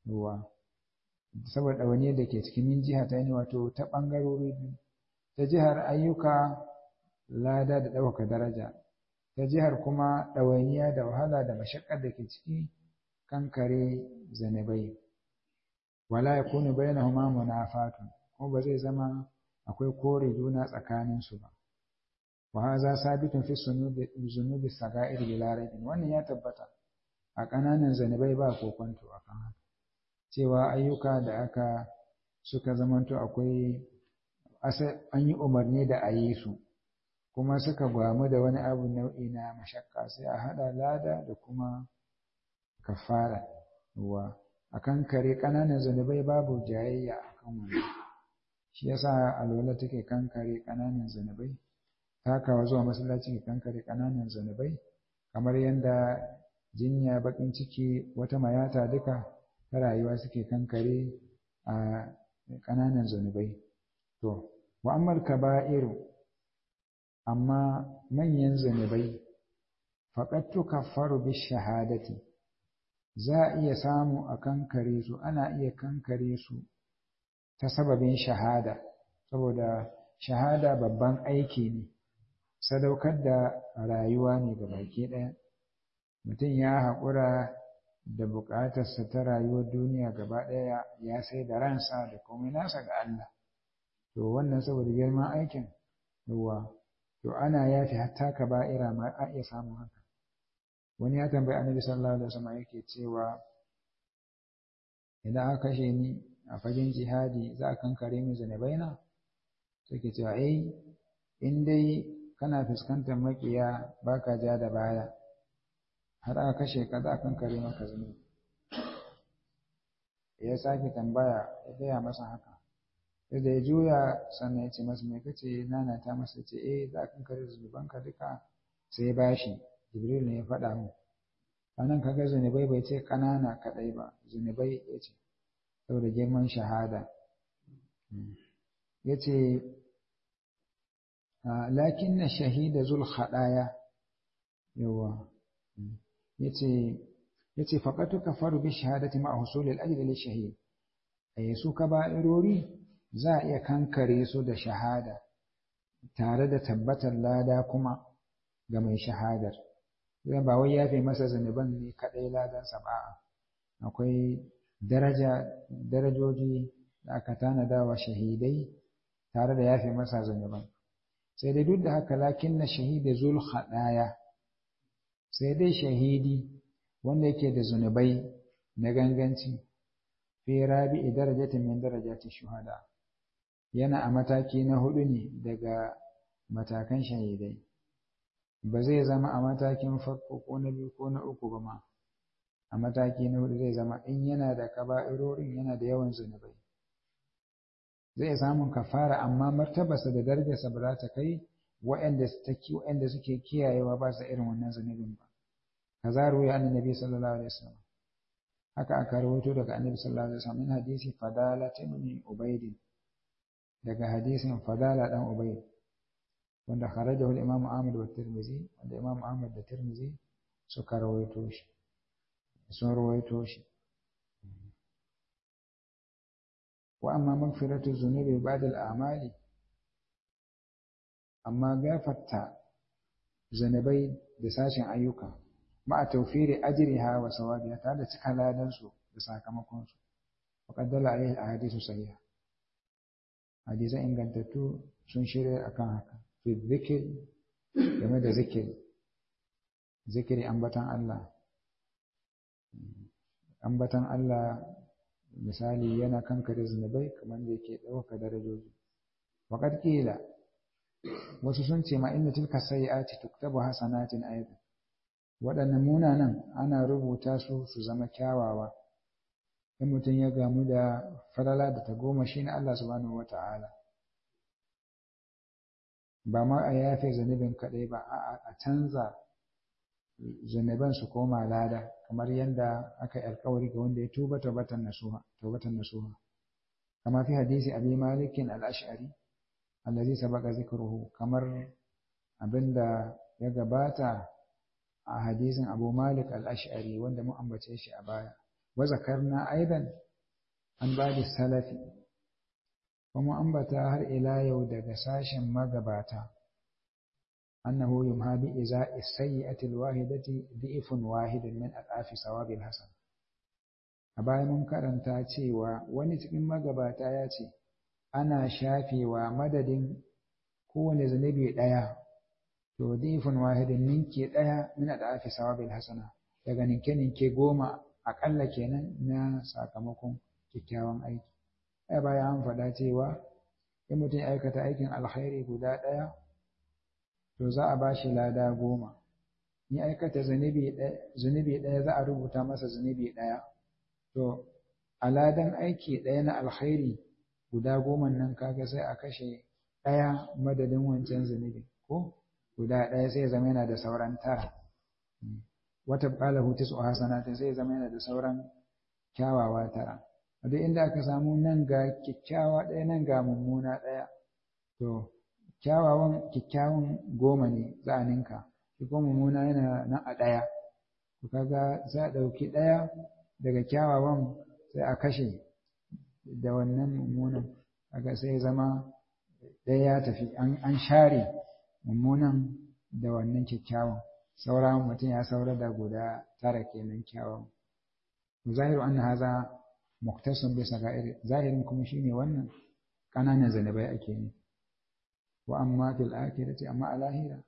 saboda wani da ke cikin min jiha ta ne, wato ta ɓangarori biyu, ta jihar ayyuka lada da ɗaukaka daraja, ta jihar kuma ɗawainiya da wahala da mashaƙar da ke ciki kankare zanabai. Wala yakunu bainahuma munafatun, ko ba zai zama akwai kore juna tsakaninsu ba. Wa haza sabitun fi zunubi saga'ir bila raibin. Wannan ya tabbata a ƙananan zanabai ba kokonto akan haka, cewa ayyuka da aka suka zamanto akwai an yi umarni da a yi su, kuma suka gwamu da wani abu nau'i na mashakka sai a haɗa lada da kuma kafara wa akan kare ƙananan zunubai babu jayayya akan wannan shi yasa alwala take kankare ƙananan zunubai takawa zuwa masallaci ke kankare ƙananan zunubai kamar yadda jinya baƙin ciki wata mayata duka ta rayuwa suke kankare a ƙananan zunubai to wa ammal kaba'iru amma manyan zunubai faqad tukaffaru bi shahadati za a iya samu a kankare su ana iya kankare su ta sababin shahada saboda shahada babban aiki ne sadaukar da rayuwa ne ga baki ɗaya mutum ya haƙura da buƙatarsa ta rayuwar duniya gaba ɗaya ya sai da ransa da komai nasa ga Allah to wannan saboda girman aikin yawa to ana yafi hatta kaba'ira ma a iya samun haka wani ya tambayi annabi sallallahu alaihi wasallam yake cewa idan aka kashe ni a fagen jihadi za a kankare min zunubaina sai ke cewa in dai kana fuskantar makiya baka ja da baya har aka kashe ka za a kankare maka zunubi ya sake tambaya ya gaya masa haka sai da ya juya sannan ya ce masa me kace nana ta masa ce za a kankare zunubanka duka sai bashi jibril ne ya faɗa mu anan kaga zunubai bai ce ƙanana kaɗai ba zunubai ya ce saboda girman shahada ya ce lakin na shahida zul haɗaya yawa ya ce faƙatu ka faru bi shahadati ma husulil ajli lil shahid su kaba'irori za a iya kankare su da shahada tare da tabbatar lada kuma ga mai shahadar zai ba wai yafe masa zunuban ne kaɗai ladansa ba akwai darajoji da aka tanada wa shahidai tare da yafe masa zunuban sai dai duk da haka lakin na shahida zul haɗaya sai dai shahidi wanda yake da zunubai na ganganci fi rabi'i darajatin min darajati shuhada yana a mataki na 4 ne daga matakan shahidai ba zai zama a matakin farko ko na 2 ko na 3 ba ma a mataki na 4 zai zama in yana da kaba'irorin yana da yawan zunubai zai samun kafara amma martabarsa da darajarsa ba za ta kai waɗanda suke kiyayewa ba su irin wannan zunubin ba kaza ruwaya annabi sallallahu alaihi wasallam haka aka rawaito daga annabi sallallahu alaihi wasallam min hadisi fadala ibn ubayd daga hadisin fadala dan ubayd wanda kharajahu al-imam Ahmad wa Tirmidhi wanda imam Ahmad da Tirmidhi suka rawaito shi sun rawaito shi wa amma maghfiratu dhunubi ba'da al-a'mali amma gafarta zanabai da sashin ayyuka ma'a tawfiri ajriha wa sawabiha ta da cika ladan su da sakamakon su faqad dalla alaihi ahadithu sahiha hadisan ingantattu sun shirya akan haka fi dhikr game da zikiri ambatan Allah misali yana kankare zunubai kamar da yake ɗauka darajoji waqad qila wasu sun ce ma inna tilka sayyi'ati tuktabu hasanatin aidan waɗannan munanan ana rubuta su zama kyawawa in mutum ya gamu da falala da tagomashi na Allah subhanahu wata'ala ba ma a yafe zunubin kaɗai ba a canza zunuban su koma lada kamar yadda aka yi alkawari ga wanda ya tuba tawbatan nasuha kama fi hadisi abi malikin al-ash'ari allazi sabaqa zikruhu kamar abinda ya gabata a hadisin Abu Malik al-Ash'ari wanda mu ambace shi a baya wa zakarna aidan an bada salafi kuma ambata har ila yau daga sashen magabata annahu yumha bi iza'i sayyi'ati al-wahidati dhi'fun wahidun min al'afi sawabi al-hasan a baya mun karanta cewa wani cikin magabata ya ce ana shafewa madadin kowane zunubi ɗaya to difin wahidin ninke ɗaya min al'afi sawabil hasana daga ninke 10 aƙalla kenan na sakamakon kyakkyawan aiki ai baya an faɗa cewa in mutum ya aikata aikin alkhairi guda ɗaya to za a bashi lada 10 ni aikata zunubi ɗaya za a rubuta masa zunubi ɗaya to a ladan aiki ɗaya na alkhairi guda 10 nan kaga sai a kashe ɗaya madadin wancan zunubi ko guda ɗaya sai zama yana da sauran 9 wata qala hu tis'u hasanatin sai zama yana da sauran kyawawa 9 duk inda aka samu nan ga kyakkyawa ɗaya nan ga mummuna ɗaya to kyakkyawan 10 ne za a ninka shi kuma mummuna yana nan a ɗaya to kaga za a ɗauki ɗaya daga kyawawan sai a kashe da wannan mummunan kaga sai zama ɗaya ya tafi an share mummunan da wannan kyakkyawan sauran mutum ya saura da guda 9 kenan kyawawan zahiru anna haza muktasun bi saga'ir zahirin kuma shine wannan kananan zanabai ake ne wa amma fil akhirati amma a lahira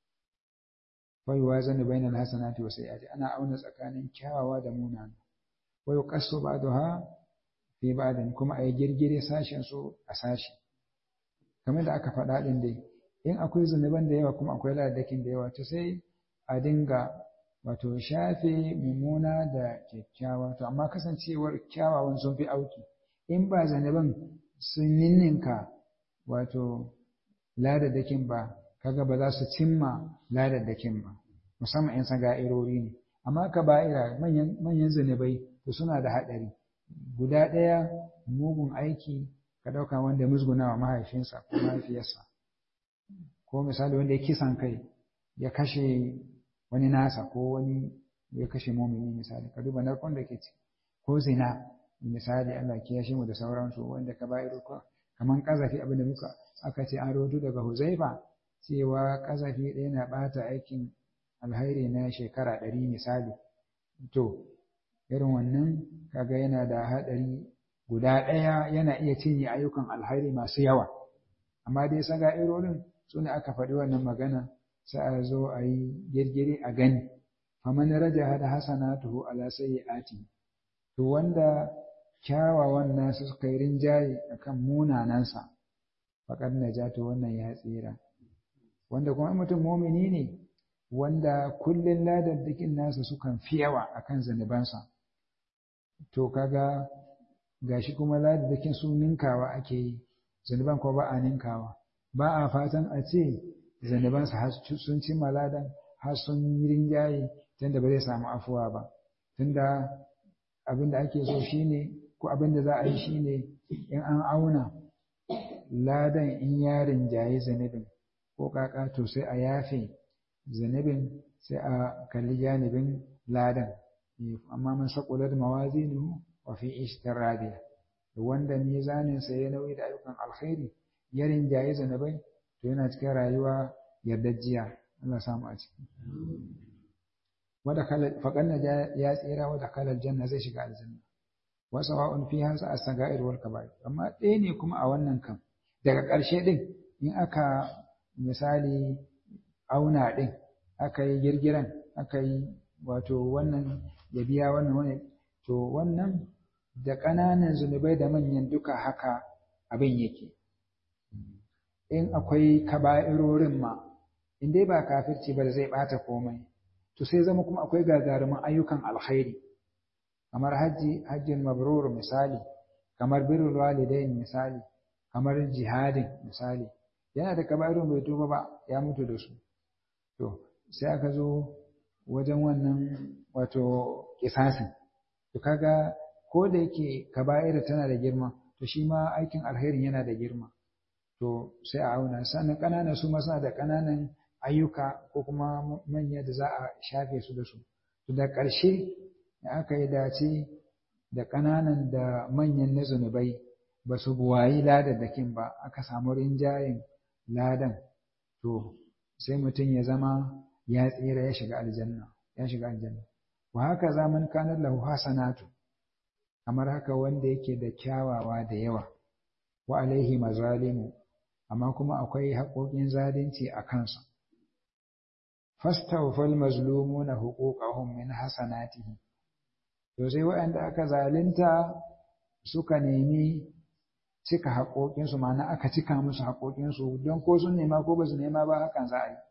fa yuwazanu bainal hasanati wa sayyiati ana auna tsakanin kyawawa da munana wa yuqassu ba'daha fi ba'din kuma ayi girgire sashen su a sashi kamar da aka faɗa din dai in akwai zanuban da yawa kuma akwai ladakin da yawa to sai a dinga wato shafe mummuna da kyakkyawa to amma kasancewar kyawawan sun fi auki in ba zanuban sun ninninka wato ladadakin ba kaga ba za su cimma ladadakin ba musamman in saga'irori ne amma kaba'ira manyan zanubai to suna da haɗari guda ɗaya mugun aiki ka ɗauka wanda musguna wa mahaifinsa ko mahaifiyarsa ko misali wanda ya kisan kai ya kashe wani nasa ko wani ya kashe mumini misali ka duba narkon da ke ci ko zina misali Allah ya shi mu da sauransu wanda ka ba'iru ko kaman kazafi abin da muka aka ce an rodo daga Huzaifa cewa kazafi ɗaya na ɓata aikin alhairi na shekara 100 misali to irin wannan kaga yana da haɗari guda ɗaya yana iya cinye ayyukan alhairi masu yawa amma dai saga irorin su ne aka faɗi wannan magana sai a zo a yi girgiri a gani faman raja hada hasanatuhu ala sayyi'ati to wanda kyawawan nasu suka yi rinjaye akan munanansa faqad najatu wannan ya tsira wanda kuma mutum mumini ne wanda kullun ladaddakin nasa sukan fi yawa akan zanubansa to kaga gashi kuma ladaddakin su ninkawa ake yi zanuban ko ba a ninkawa ba a fatan a ce zanubansa har sun ci maladan har sun yi rinjaye tunda ba zai samu afuwa ba tunda abinda ake so shine ko abinda za a yi shine in an auna ladan in ya rinjaye zanubin ko kaka to sai a yafe zanubin sai a kalli janibin ladan amma man saqulat mawazinuhu wa fi ishtiradiya wanda mizanin sa ya nauyi da ayyukan alkhairi ya rinjaye zanubai to yana cikin rayuwa yardajjiya Allah samu a ciki faƙanna ya tsira wa dakhala aljanna zai shiga aljanna wa sawa'un fiha as-saga'ir wal kaba'ir amma ɗaya ne kuma a wannan kan daga ƙarshe din in aka misali auna din aka yi girgiran aka yi wato wannan ya biya wannan wani to wannan da ƙananan zunubai da manyan duka haka abin yake in akwai kaba'irorin ma in dai ba kafirci ba da zai bata komai to sai zama kuma akwai gagarumin ayyukan alkhairi kamar hajjin mabrur misali kamar birrul walidain misali kamar jihadin misali yana da kaba'irun bai tuba ba ya mutu da su to sai aka zo wajen wannan wato kisasin to kaga ko da yake kaba'ira tana da girma to shi ma aikin alkhairin yana da girma to sai a auna sannan ƙananan su ma suna da ƙananan ayyuka ko kuma manya da za a shafe su da su to da ƙarshe da aka yi dace da ƙananan da manyan na zunubai ba su buwayi ladadakin ba aka samu rinjayen ladan to sai mutum ya zama ya tsira ya shiga aljanna wa haka zaman kanar lahu hasanatu kamar haka wanda yake da kyawawa da yawa wa alaihi mazalimu amma kuma akwai haƙoƙin zalunci a kansa fastawfal mazlumuna huquqahum min hasanatihi to sai waɗanda aka zalunta suka nemi cika haƙoƙinsu ma'ana aka cika musu haƙoƙinsu don ko sun nema ko ba su nema ba hakan za a yi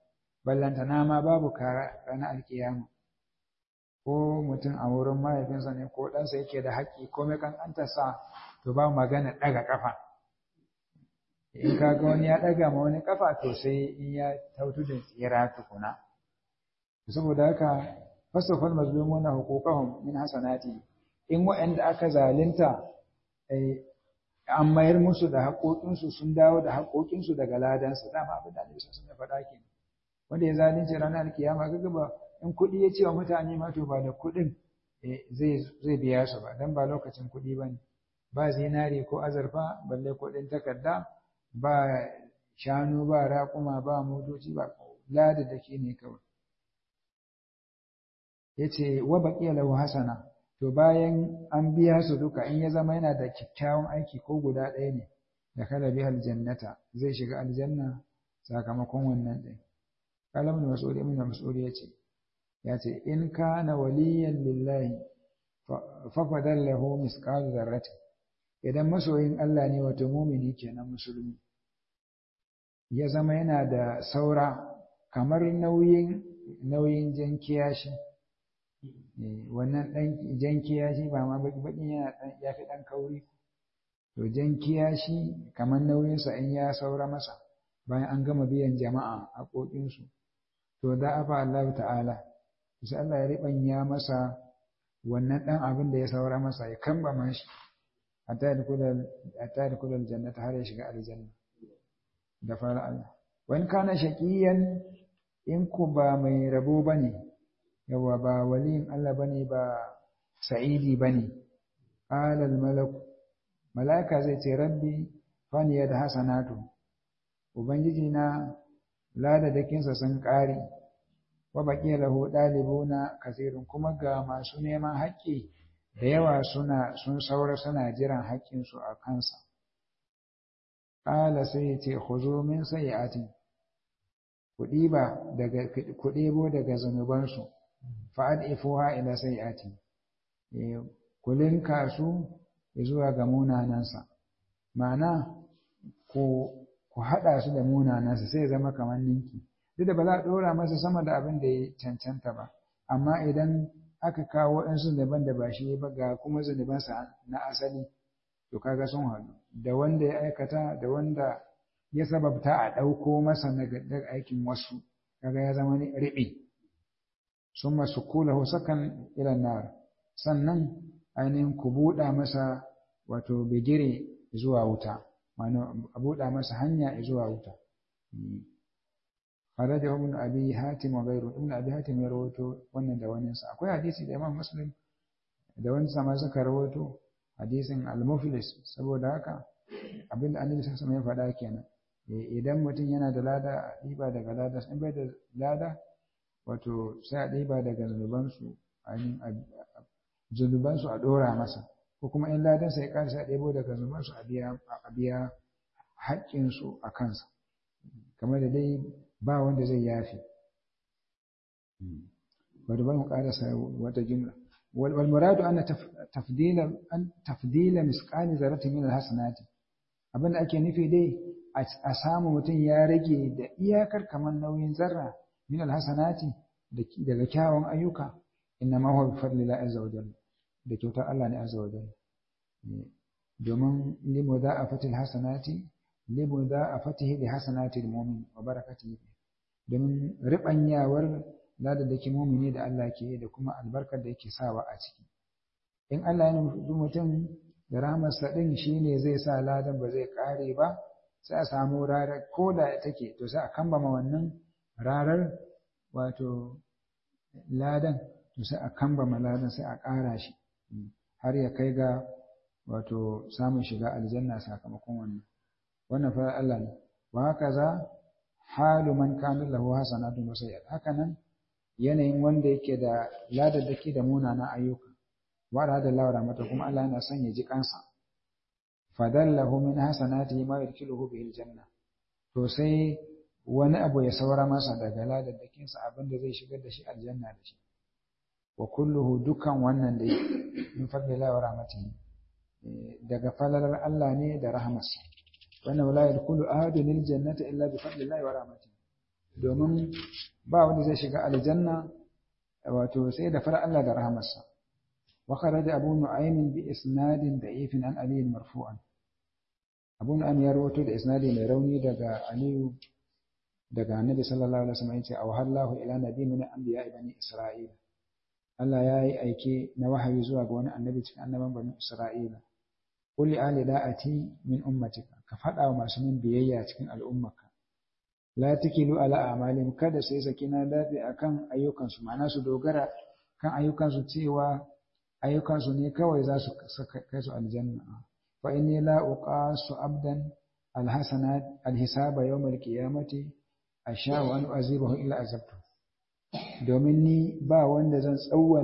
ballantana ma babu kara ranar alkiyama ko mutum a wurin mahaifinsa ne ko ɗansa yake da haƙƙi ko mai kankantarsa to ba magana ɗaga ƙafa in ka ga wani ya ɗaga ma wani ƙafa to sai in ya tautu da tsira tukuna saboda haka fasafal mazlumuna huquqahum min hasanati in waɗanda aka zalunta an mayar musu da haƙoƙinsu sun dawo da haƙoƙinsu daga ladansu dama abin da Annabi sun faɗa ke wanda ya zalunci ranar alkiyama kaga ba in kuɗi ya ce wa mutane ma to ba da kuɗin zai biya su ba dan ba lokacin kuɗi bane ba zinari ko azurfa balle kuɗin takarda ba shanu ba raƙuma ba motoci ba lada da ke ne kawai yace wa baqiya lahu hasana to bayan an biya su duka in ya zama yana da kyakkyawan aiki ko guda ɗaya ne da kala bi aljannata zai shiga aljanna sakamakon wannan ɗin kalam da mas'ud ibn mas'ud yace in kana waliyan lillahi fa fadal lahu misqal zarrati idan masoyin Allah ne wato mumini kenan musulmi ya zama yana da saura kamar nauyin jan kiyashi wannan ɗan jan kiyashi ba ma baƙin yana ya fi ɗan kauri to jan kiyashi kamar nauyinsa in ya saura masa bayan an gama biyan jama'a haƙoƙinsu to da afa Allah ta'ala sai Allah ya riɓanya masa wannan ɗan abin da ya saura masa ya kambama shi hatta da kudal jannata har ya shiga aljanna da fara Allah wani kana shaqiyan in ku ba mai rabo bane yawa ba waliyin Allah bane ba sa'idi bane qala al malaka zai ce rabbi fani da hasanatu ubangiji na ladadakinsa sun ƙare wa baqiya lahu dalibuna kasirun kuma ga masu neman haƙƙi da yawa sun saura suna jiran haƙƙinsu a kansa qala sai ya ce khuzu min sayyi'atin ku ɗebo daga zunubansu fa'adifuha ila sayyi'atin ku linka su zuwa ga munanansa ma'ana ku haɗa su da munanansa sai zama kamar ninki duk da ba za a ɗora masa sama da abin da ya cancanta ba amma idan aka kawo waɗansu zunuban da ba shi ba ga kuma zunubansa na asali to kaga sun haɗu da wanda ya aikata da wanda ya sababta a ɗauko masa daga aikin wasu kaga ya zama riɓi sun masu kula sakan ilan nar sannan ainihin ku buɗa masa wato bigire zuwa wuta ma'ana a buɗa masa hanya zuwa wuta kharaja ibn abi hatim wa ghayru ibn abi hatim ya rawaito wannan da wani sa akwai hadisi da imam muslim da wani sama suka rawaito hadisin al-muflis saboda haka abinda annabi sallallahu alaihi wasallam ya faɗa kenan idan mutum yana da lada a ɗiba daga lada in bai da lada wato sai a ɗiba daga zunubansu a ɗora masa ko kuma in ladan sai ƙarshi a ɗebo daga zunubansu a biya haƙƙinsu a kansa kamar da dai ba wanda zai yafi bari mu ƙarasa wata jumla wal muradu anna tafdila misqali zarratin min alhasanati abinda ake nufi dai a samu mutum ya rage da iyakar kamar nauyin zarra min alhasanati daga kyawun ayyuka inna ma huwa bi fadlillahi azza wa jalla da kyautar Allah ne azza wa jalla domin limudha'afatil hasanati limudha'afatihi li hasanati almu'min wa barakatihi domin ribanyawar ladadakin mu'mini da Allah ke da kuma albarkar da yake sawa a ciki in Allah ya nufi mutum da rahmarsa din shine zai sa ladan ba zai kare ba sai a samu rarar ko da take to sai a kambama wannan rarar wato ladan to sai a kambama ladan sai a ƙara shi har ya kai ga wato samun shiga aljanna sakamakon wannan fa Allah ne wa haka za halu man kana lahu hasanatun wa sayyi'at haka nan yanayin wanda yake da ladadaki da munana ayyuka wa da Allah mata kuma Allah yana son ya ji kansa fadallahu min hasanatihi ma yadkhiluhu bihi aljanna to sai wani abu ya saura masa daga ladadakinsa abinda zai shigar da shi aljanna da shi wa kulluhu dukan wannan dai min fadlillahi wa rahmatihi daga falalar Allah ne da rahmarsa wannan wala yadkhulu ahadun aljannata illa bi fadlillahi wa rahmatihi domin ba wanda zai shiga aljanna wato sai da fara Allah da rahamarsa. wa kharaja abu nu'aym bi isnadin da'ifin an ali marfu'an. abu nu'aym ya rawaito da isnadi mai rauni daga ali daga annabi sallallahu alaihi wasallam yace aw hallahu ila nabi min anbiya bani isra'ila. Allah ya yi aike na wahayi zuwa ga wani annabi cikin annaban bani isra'ila. qul li ahli da'ati min ummatika, ka faɗa wa masu min biyayya cikin al'ummarka. la takilu ala a'malihim, kada sai sakina dafi akan ayyukansu, ma'ana su dogara kan ayyukansu cewa ayyukansu ne kawai za su kai su aljanna. fa inni la uqasu abdan alhasanat alhisaba yawm alqiyamati asha wa an azibahu illa azabtu. domin ni ba wanda zan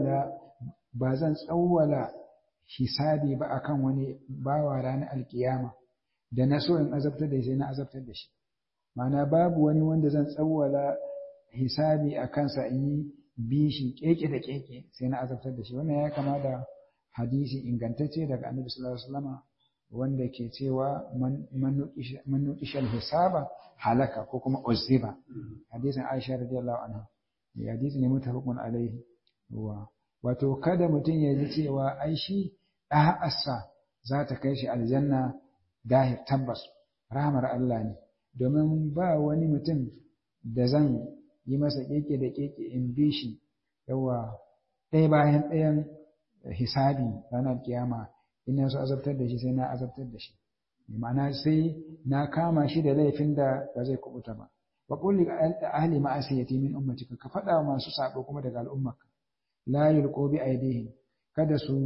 tsawwala hisabi ba akan wani bawa ranar alkiyama da na so in azabtar da shi na azabtar da shi. Ma'ana babu wani wanda zan tsawwala hisabi a kansa in yi bi shi keke da keke sai na azabtar da shi. Wannan ya kama da hadisi ingantacce daga annabi sallallahu alaihi wasallam wanda ke cewa man nuqishal hisaba halaka ko kuma uzziba. Hadisin Aisha radiyallahu anha, hadisi ne mutafaqun alaihi. Wato kada mutum ya ji cewa ai shi ɗa'arsa za ta kai shi aljanna dahir, tabbas rahmar Allah ne. Domin ba wani mutum da zan yi masa keke da keke in bi shi yawa ɗaya bayan ɗayan hisabi ranar kiyama, ina so azabtar da shi sai na azabtar da shi, ma'ana sai na kama shi da laifin da ba zai kubuta ba. wa qul li ahli ma'asiyati min ummatika, ka faɗa wa masu sabo kuma daga al'ummarka. la yulqu bi aydihim, kada su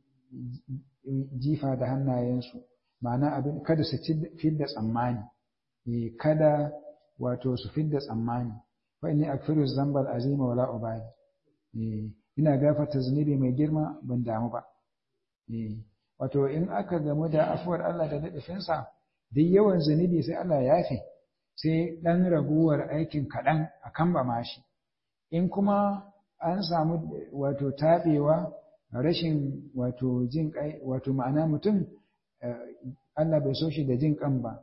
jifa da hannayensu, ma'ana abin kada su fidda tsammani, kada wato su fidda tsammani. fa inni akfiru zambal azima wala ubali, ina gafarta zunubi mai girma ban damu ba. Wato in aka gamu da afuwar Allah da nadifinsa, duk yawan zunubi sai Allah ya yafe, sai dan raguwar aikin kaɗan a kan ba mashi. In kuma an samu wato taɓewa, rashin wato jin kai, wato ma'ana mutum Allah bai so shi da jin kan ba,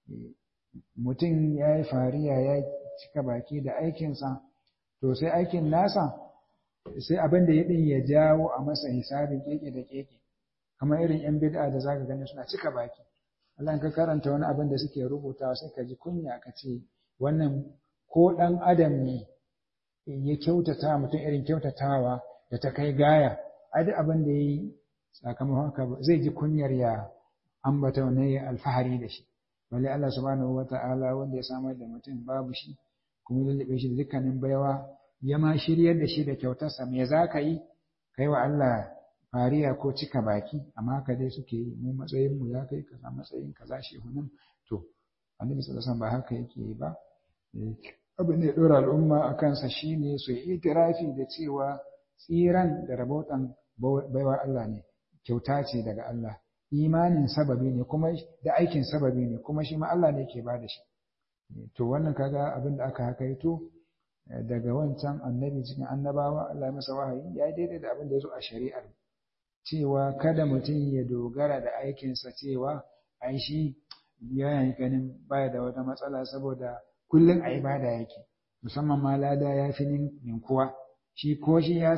mutum ya yi fariya ya cika baki da aikinsa, to sai aikin nasa sai abin da ya ɗin ya jawo a masa hisabin keke da keke, kamar irin 'yan bid'a da zaka gani suna cika baki. Allah ka karanta wani abin da suke rubutawa sai ka ji kunya, ka ce wannan ko ɗan adam ne ya kyautata mutum irin kyautatawa da ta kai gaya, a duk abin da ya yi sakamakon haka zai ji kunyar ya ambata wannan ya alfahari da shi. Balle Allah subhanahu wata'ala wanda ya samar da mutum babu shi, kuma ya lullube shi da dukkanin baiwa, ya ma shiryar da shi da kyautarsa. Me za ka yi kai wa Allah fariya ko cika baki? Amma haka dai suke yi, mu matsayin mu ya kai kaza, matsayin kaza shehunan. To annabi sallallahu alaihi wasallam ba haka yake yi ba. Abin da ya dora al'umma a kansa shine su yi itirafi da cewa tsiran da rabotan baiwa Allah ne, kyauta ce daga Allah. Imanin sababi ne kuma da aikin sababi ne, kuma shi ma Allah ne ke bada shi. To wannan kaga abin da aka hakaito daga wancan annabi cikin annabawa, Allah ya masa wahayi, ya daidai da abin da ya zo a shari'ar, cewa kada mutum ya dogara da aikinsa cewa ai shi yana ganin baya da wata matsala saboda kullum a ibada yake, musamman ma lada ya fi ninkuwa. Shi ko shi ya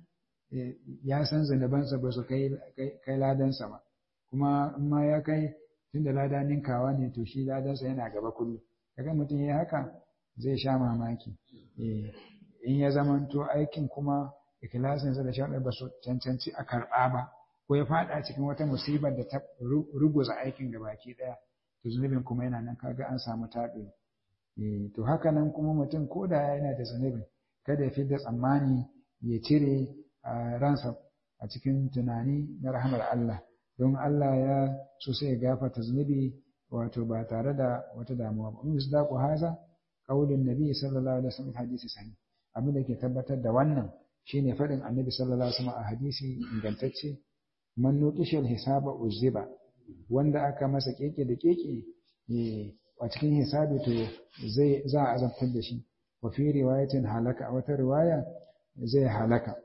san zunubansa ba su kai ladansa ba, kuma in ma ya kai tunda lada ninkawa ne, to shi ladansa yana gaba kullum. Kaga mutum ya haka zai sha mamaki. In ya zamanto aikin kuma ikilasinsa da shaɗar ba su cancanci a karɓa ba, ko ya faɗa cikin wata musibar da ta ruguza aikin da baki ɗaya, to zunubin kuma yana nan, kaga an samu taɓe. To haka nan kuma mutum ko da yana da zunubin, kada ya fi da tsammani ya cire ransa a cikin tunani na rahamar Allah, don Allah ya so sai ya gafarta zunubi wato ba tare da wata damuwa ba. Misdaqu haza qaulun nabi sallallahu alaihi wasallam hadisi sahih. Abin da ke tabbatar da wannan shine faɗin annabi sallallahu alaihi wasallam a hadisi ingantacce, man nuqishal hisaba uziba, wanda aka masa keke da keke a cikin hisabi to za a azabtar da shi. Wa fi riwayatin halaka, a wata riwaya zai halaka.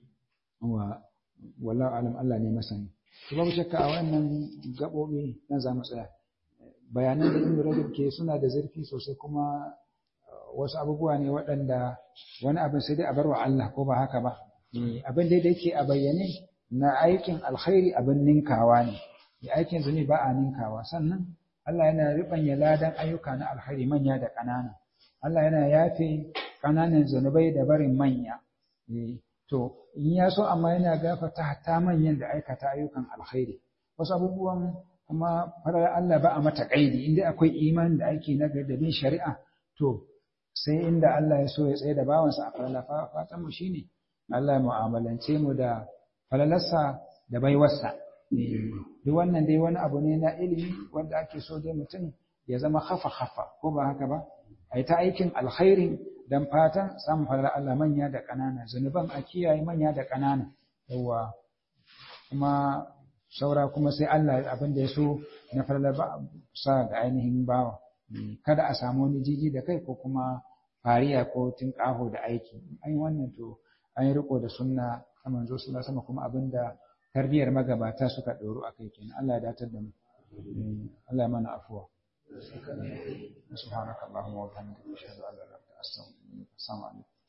Wallahu alam, Allah ne masani. To babu shakka a wannan gaɓoɓi nan za mu tsaya. Bayanan da Ibn Rajab ke suna da zurfi sosai, kuma wasu abubuwa ne waɗanda wani abin sai dai a barwa Allah ko ba haka ba abin dai da yake a bayyane na aikin alkhairi abin ninkawa ne aikin zunubi ba a ninkawa sannan Allah yana ribanya ladan ayyuka na alkhairi manya da ƙanana Allah yana yafe ƙananan zunubai da barin manya to in ya so amma yana gafarta hatta manyan da aikata ayyukan alkhairi wasu abubuwan kuma farar Allah ba a mata kaidi inda akwai imani da ake nagari da bin shari'a to sai inda Allah ya so ya tsaye da bawansa a falala fatan mu shine Allah ya mu'amalance mu da falalarsa da baiwarsa duk wannan dai wani abu ne na ilimi wanda ake so dai mutum ya zama hafa ko ba haka ba ai ta aikin alkhairin dan fatan samun falalar Allah manya da ƙanana zanuban a kiyaye manya da ƙanana yawa kuma saura kuma sai Allah abin da ya so na falalar sa ga ainihin bawa kada a samu wani jiji da kai ko kuma fariya ko tinƙaho da aiki an yi wannan to an yi riko da sunna a manzo sallallahu alaihi kuma abinda tarbiyar magabata suka ɗoro a kai kenan Allah ya datar da mu Allah ya mana afuwa subhanakallahumma wa bihamdika ashhadu an la ilaha illa anta astaghfiruka wa atubu ilaik.